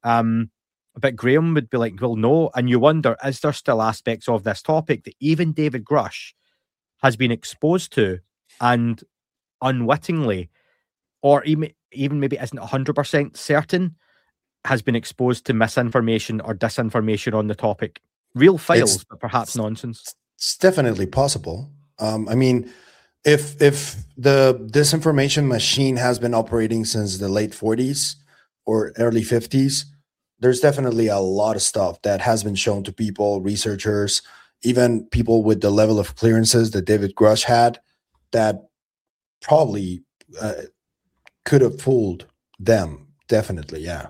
S3: But Graham would be like, well, no. And you wonder, is there still aspects of this topic that even David Grush has been exposed to and unwittingly, or even maybe isn't 100% certain, has been exposed to misinformation or disinformation on the topic? Real files, but perhaps nonsense.
S4: It's definitely possible. I mean, if the disinformation machine has been operating since the late 40s or early 50s, there's definitely a lot of stuff that has been shown to people, researchers, even people with the level of clearances that David Grush had, that probably could have fooled them. Definitely, yeah.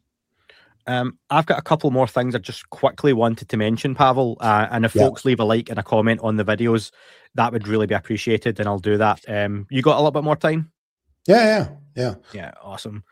S3: I've got a couple more things I just quickly wanted to mention, Pavel. And if folks leave a like and a comment on the videos, that would really be appreciated, and I'll do that. You got a little bit more time?
S4: Yeah,
S3: awesome.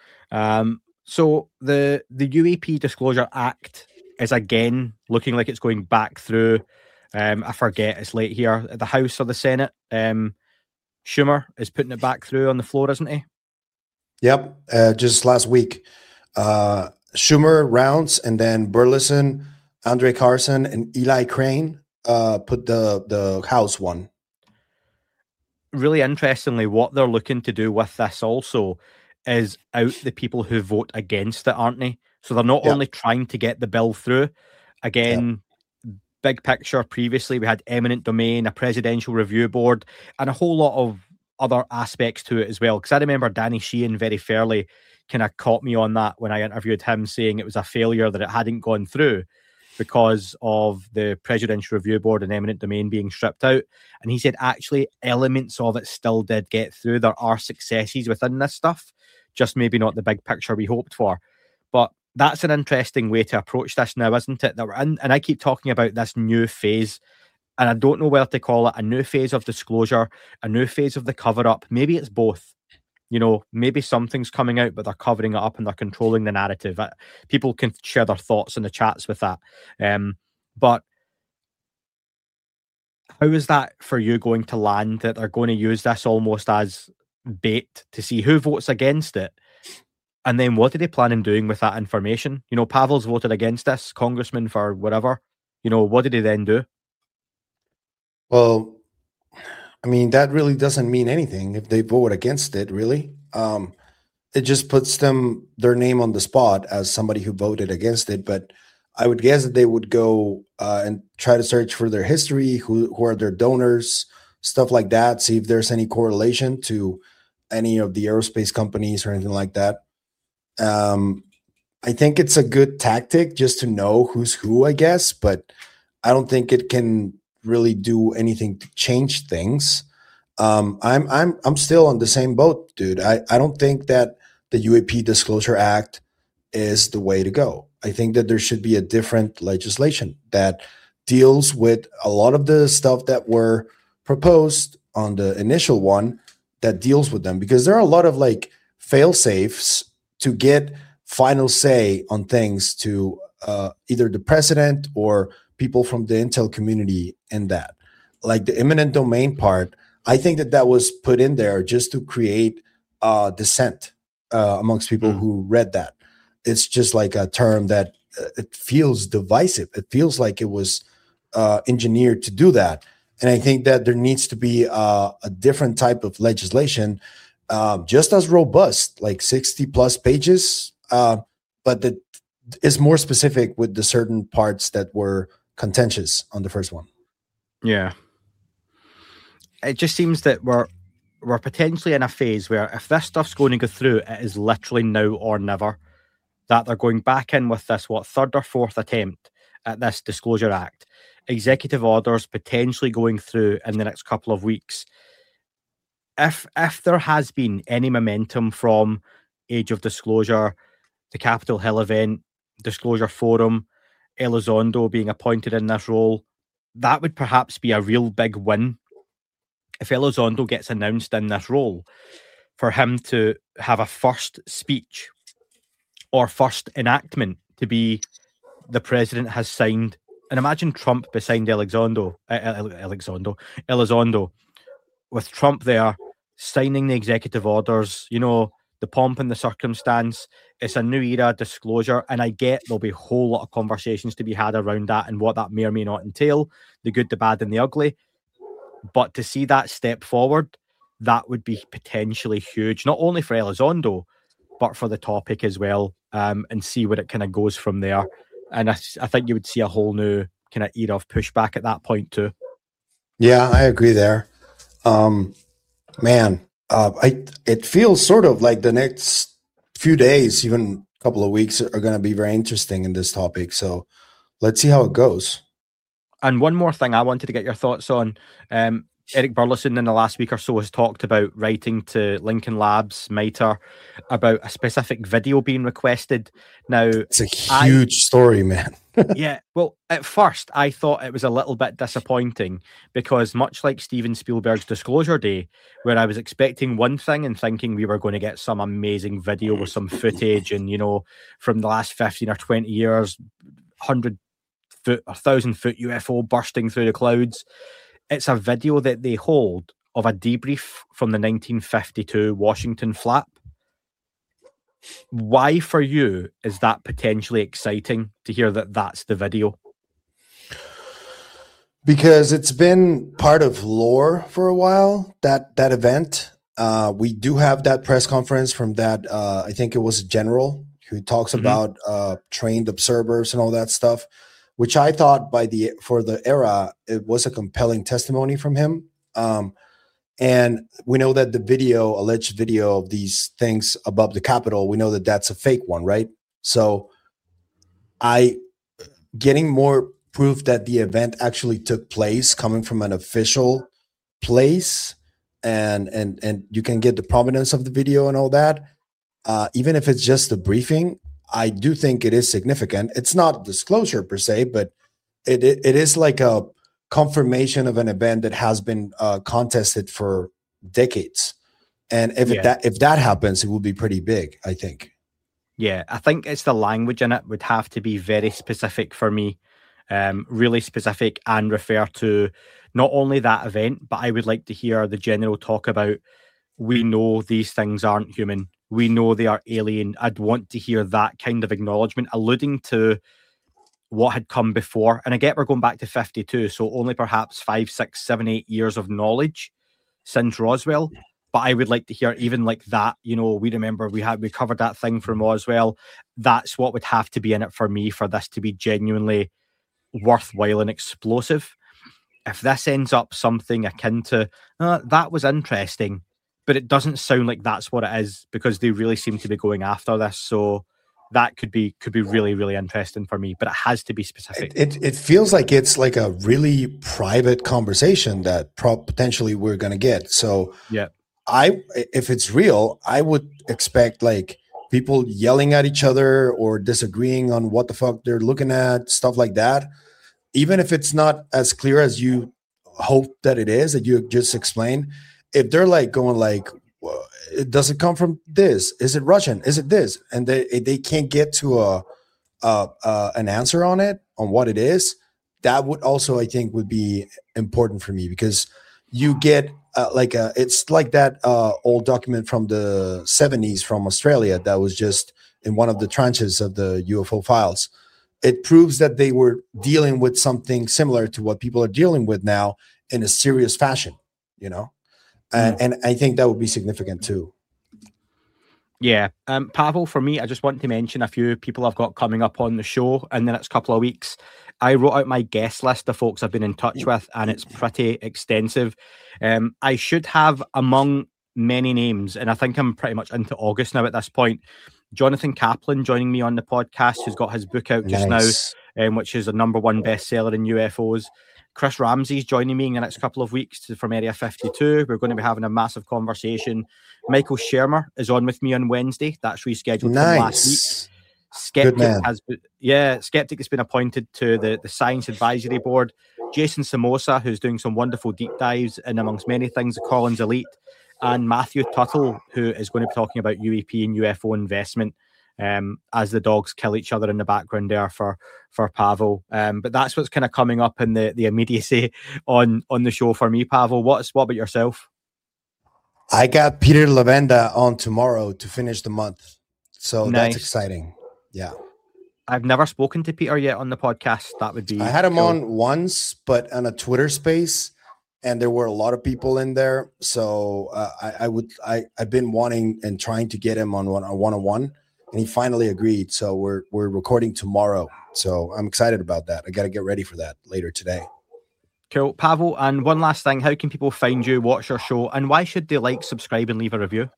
S3: So the UAP Disclosure Act is again looking like it's going back through I forget, it's late here. The House or the Senate. Schumer is putting it back through on the floor, isn't he?
S4: Yep. Just last week. Schumer, Rounds, and then Burleson, Andre Carson, and Eli Crane put the House one.
S3: Really interestingly, what they're looking to do with this also is out the people who vote against it, aren't they? So they're not only trying to get the bill through. Again, big picture, previously we had eminent domain, a presidential review board, and a whole lot of other aspects to it as well. Because I remember Danny Sheehan very fairly kind of caught me on that when I interviewed him, saying it was a failure that it hadn't gone through because of the presidential review board and eminent domain being stripped out. And he said actually elements of it still did get through. There are successes within this stuff, just maybe not the big picture we hoped for. But that's an interesting way to approach this now, isn't it? That we're in, and I keep talking about this new phase, and I don't know whether to call it a new phase of disclosure, a new phase of the cover-up. Maybe it's both. You know, maybe something's coming out, but they're covering it up and they're controlling the narrative. People can share their thoughts in the chats with that. But how is that for you going to land, that they're going to use this almost as bait to see who votes against it? And then what are they planning doing with that information? You know, Pavel's voted against this, congressman for whatever. You know, what did he then do?
S4: Well, I mean, that really doesn't mean anything if they vote against it, really. It just puts their name on the spot as somebody who voted against it. But I would guess that they would go and try to search for their history, who are their donors, stuff like that, see if there's any correlation to any of the aerospace companies or anything like that. I think it's a good tactic just to know who's who, I guess, but I don't think it can really do anything to change things. I'm still on the same boat, dude. I don't think that the UAP Disclosure Act is the way to go. I think that there should be a different legislation that deals with a lot of the stuff that were proposed on the initial one, that deals with them, because there are a lot of like fail safes to get final say on things to either the president or people from the intel community in that. Like the eminent domain part, I think that was put in there just to create dissent amongst people who read that. It's just like a term that it feels divisive. It feels like it was engineered to do that. And I think that there needs to be a different type of legislation, just as robust, like 60 plus pages, but that is more specific with the certain parts that were contentious on the first one.
S3: Yeah. It just seems that we're potentially in a phase where if this stuff's going to go through, it is literally now or never, that they're going back in with this, third or fourth attempt at this Disclosure Act. Executive orders potentially going through in the next couple of weeks. If there has been any momentum from Age of Disclosure, the Capitol Hill event, Disclosure Forum, Elizondo being appointed in this role, that would perhaps be a real big win. If Elizondo gets announced in this role, for him to have a first speech or first enactment to be the president has signed. And imagine Trump beside Elizondo, with Trump there signing the executive orders, you know, the pomp and the circumstance. It's a new era, disclosure, and I get there'll be a whole lot of conversations to be had around that and what that may or may not entail, the good, the bad, and the ugly. But to see that step forward, that would be potentially huge, not only for Elizondo, but for the topic as well, and see where it kind of goes from there. And I think you would see a whole new kind of era of pushback at that point too.
S4: Yeah, I agree there. It feels sort of like the next few days, even a couple of weeks, are going to be very interesting in this topic. So let's see how it goes.
S3: And one more thing I wanted to get your thoughts on. Eric Burleson in the last week or so has talked about writing to Lincoln Labs, MITRE, about a specific video being requested. Now,
S4: it's a huge story, man.
S3: Yeah, well, at first I thought it was a little bit disappointing because much like Steven Spielberg's Disclosure Day, where I was expecting one thing and thinking we were going to get some amazing video with some footage and, you know, from the last 15 or 20 years, 100 foot or 1,000-foot UFO bursting through the clouds. It's a video that they hold of a debrief from the 1952 Washington flap. Why, for you, is that potentially exciting to hear that that's the video?
S4: Because it's been part of lore for a while, that event. We do have that press conference from that, I think it was a general who talks about trained observers and all that stuff, which I thought for the era, it was a compelling testimony from him. And we know that the alleged video of these things above the Capitol, we know that that's a fake one, right? So getting more proof that the event actually took place coming from an official place, and you can get the provenance of the video and all that. Even if it's just a briefing, I do think it is significant. It's not disclosure per se, but it is like a confirmation of an event that has been contested for decades. And if that happens, it will be pretty big, I think.
S3: Yeah, I think it's the language in it would have to be very specific for me, really specific, and refer to not only that event, but I would like to hear the general talk about, we know these things aren't human. We know they are alien. I'd want to hear that kind of acknowledgement, alluding to what had come before. And I get we're going back to 52, so only perhaps 5, 6, 7, 8 years of knowledge since Roswell. But I would like to hear even like that, we remember we covered that thing from Roswell. That's what would have to be in it for me for this to be genuinely worthwhile and explosive. If this ends up something akin to, that was interesting, but it doesn't sound like that's what it is, because they really seem to be going after this. So that could be really, really interesting for me, but it has to be specific.
S4: It feels like it's like a really private conversation that potentially we're going to get. So
S3: yeah,
S4: if it's real, I would expect like people yelling at each other or disagreeing on what the fuck they're looking at, stuff like that. Even if it's not as clear as you hope that it is, that you just explained, if they're like going like, does it come from this? Is it Russian? Is it this? And they can't get to an answer on it, on what it is. That would also, I think, would be important for me, because you get it's like that old document from the 70s from Australia that was just in one of the tranches of the UFO files. It proves that they were dealing with something similar to what people are dealing with now in a serious fashion, and I think that would be significant too.
S3: Yeah. Pavel, for me, I just want to mention a few people I've got coming up on the show in the next couple of weeks. I wrote out my guest list of folks I've been in touch with, and it's pretty extensive. I should have, among many names, and I think I'm pretty much into August now at this point, Jonathan Kaplan joining me on the podcast, who's got his book out just now, which is a #1 bestseller in UFOs. Chris Ramsey's joining me in the next couple of weeks from Area 52. We're going to be having a massive conversation. Michael Shermer is on with me on Wednesday. That's rescheduled from last week. Skeptic has been appointed to the Science Advisory Board. Jason Somoza, who's doing some wonderful deep dives in, amongst many things, the Collins Elite. And Matthew Tuttle, who is going to be talking about UAP and UFO investment, as the dogs kill each other in the background there for Pavel. But that's what's kind of coming up in the immediacy on the show for me, Pavel. What about yourself?
S4: I got Peter Lavenda on tomorrow to finish the month. So That's exciting. Yeah.
S3: I've never spoken to Peter yet on the podcast. That would be...
S4: I had him on once, but on a Twitter space, and there were a lot of people in there. So I've been wanting and trying to get him on a one-on-one, and he finally agreed. So we're recording tomorrow. So I'm excited about that. I got to get ready for that later today.
S3: Cool. Pavel, and one last thing, how can people find you, watch your show, and why should they subscribe, and leave a review?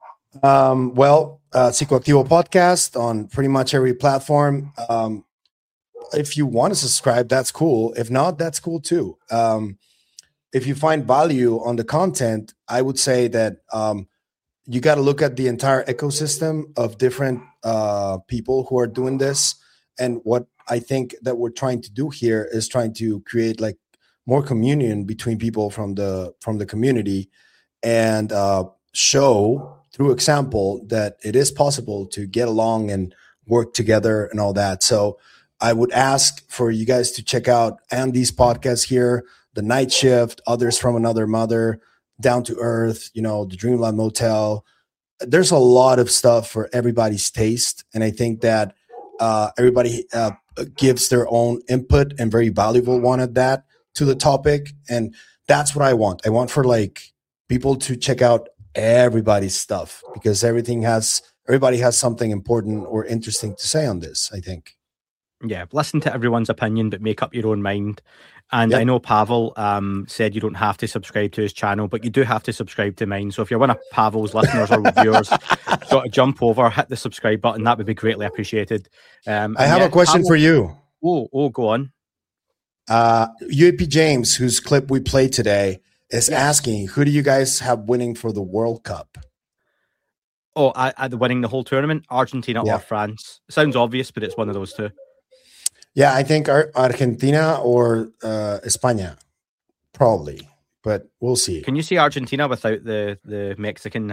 S4: Psicoactivo Podcast on pretty much every platform. If you want to subscribe, that's cool. If not, that's cool too. If you find value on the content, I would say that you got to look at the entire ecosystem of different people who are doing this. And what I think that we're trying to do here is trying to create like more communion between people from the community, and show through example that it is possible to get along and work together and all that. So I would ask for you guys to check out Andy's podcast here, The Night Shift, Others from Another Mother, Down to Earth, the Dreamland Motel. There's a lot of stuff for everybody's taste. And I think that everybody gives their own input and very valuable one at that to the topic. And that's what I want. I want for people to check out everybody's stuff because everybody has something important or interesting to say on this, I think.
S3: Yeah, listen to everyone's opinion, but make up your own mind. And I know Pavel said you don't have to subscribe to his channel, but you do have to subscribe to mine. So if you're one of Pavel's listeners or reviewers, got to jump over, hit the subscribe button. That would be greatly appreciated.
S4: I have a question for you.
S3: Oh, go on.
S4: UAP James, whose clip we played today, is asking, who do you guys have winning for the World Cup?
S3: Oh, winning the whole tournament? Argentina or France? Sounds obvious, but it's one of those two.
S4: Yeah, I think Argentina or España, probably, but we'll see.
S3: Can you see Argentina without the Mexican?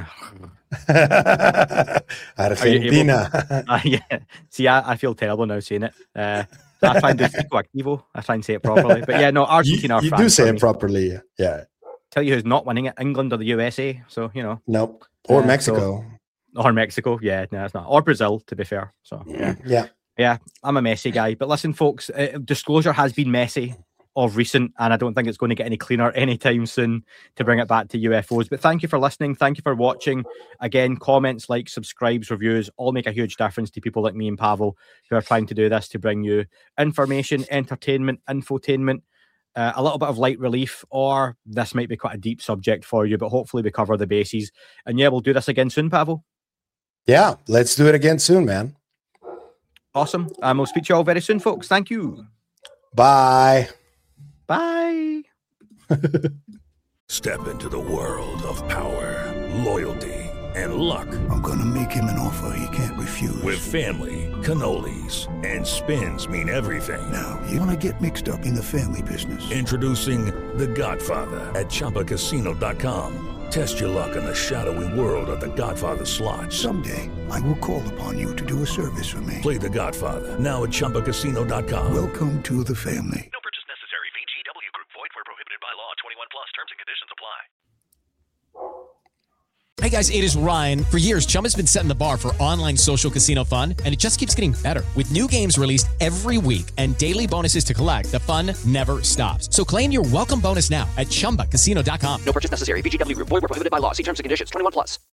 S4: Argentina.
S3: Yeah. See, I feel terrible now saying it. I try and do activo. I try and say it properly. But yeah, no, Argentina or France.
S4: You do say it properly, yeah.
S3: Tell you who's not winning it, England or the USA. So,
S4: Nope. Or Mexico.
S3: Or Mexico. Yeah, no, it's not. Or Brazil, to be fair. So, yeah. Yeah, I'm a messy guy. But listen, folks, disclosure has been messy of recent, and I don't think it's going to get any cleaner anytime soon to bring it back to UFOs. But thank you for listening. Thank you for watching. Again, comments, likes, subscribes, reviews all make a huge difference to people like me and Pavel who are trying to do this to bring you information, entertainment, infotainment, a little bit of light relief, or this might be quite a deep subject for you, but hopefully we cover the bases. And yeah, we'll do this again soon, Pavel.
S4: Yeah, let's do it again soon, man.
S3: Awesome. We'll speak to you all very soon, folks. Thank you.
S4: Bye.
S3: Bye.
S12: Step into the world of power, loyalty, and luck.
S13: I'm going to make him an offer he can't refuse.
S12: With family, cannolis, and spins mean everything.
S13: Now, you want to get mixed up in the family business.
S12: Introducing The Godfather at ChumbaCasino.com. Test your luck in the shadowy world of The Godfather slot.
S13: Someday, I will call upon you to do a service for me.
S12: Play The Godfather now at ChumbaCasino.com.
S13: Welcome to the family.
S7: No purchase necessary. VGW Group. Void where prohibited by law. 21 plus. Terms and conditions apply.
S1: Hey guys, it is Ryan. For years, Chumba's been setting the bar for online social casino fun, and it just keeps getting better. With new games released every week and daily bonuses to collect, the fun never stops. So claim your welcome bonus now at ChumbaCasino.com.
S2: No purchase necessary. VGW Group. Void where prohibited by law. See terms and conditions. 21 plus.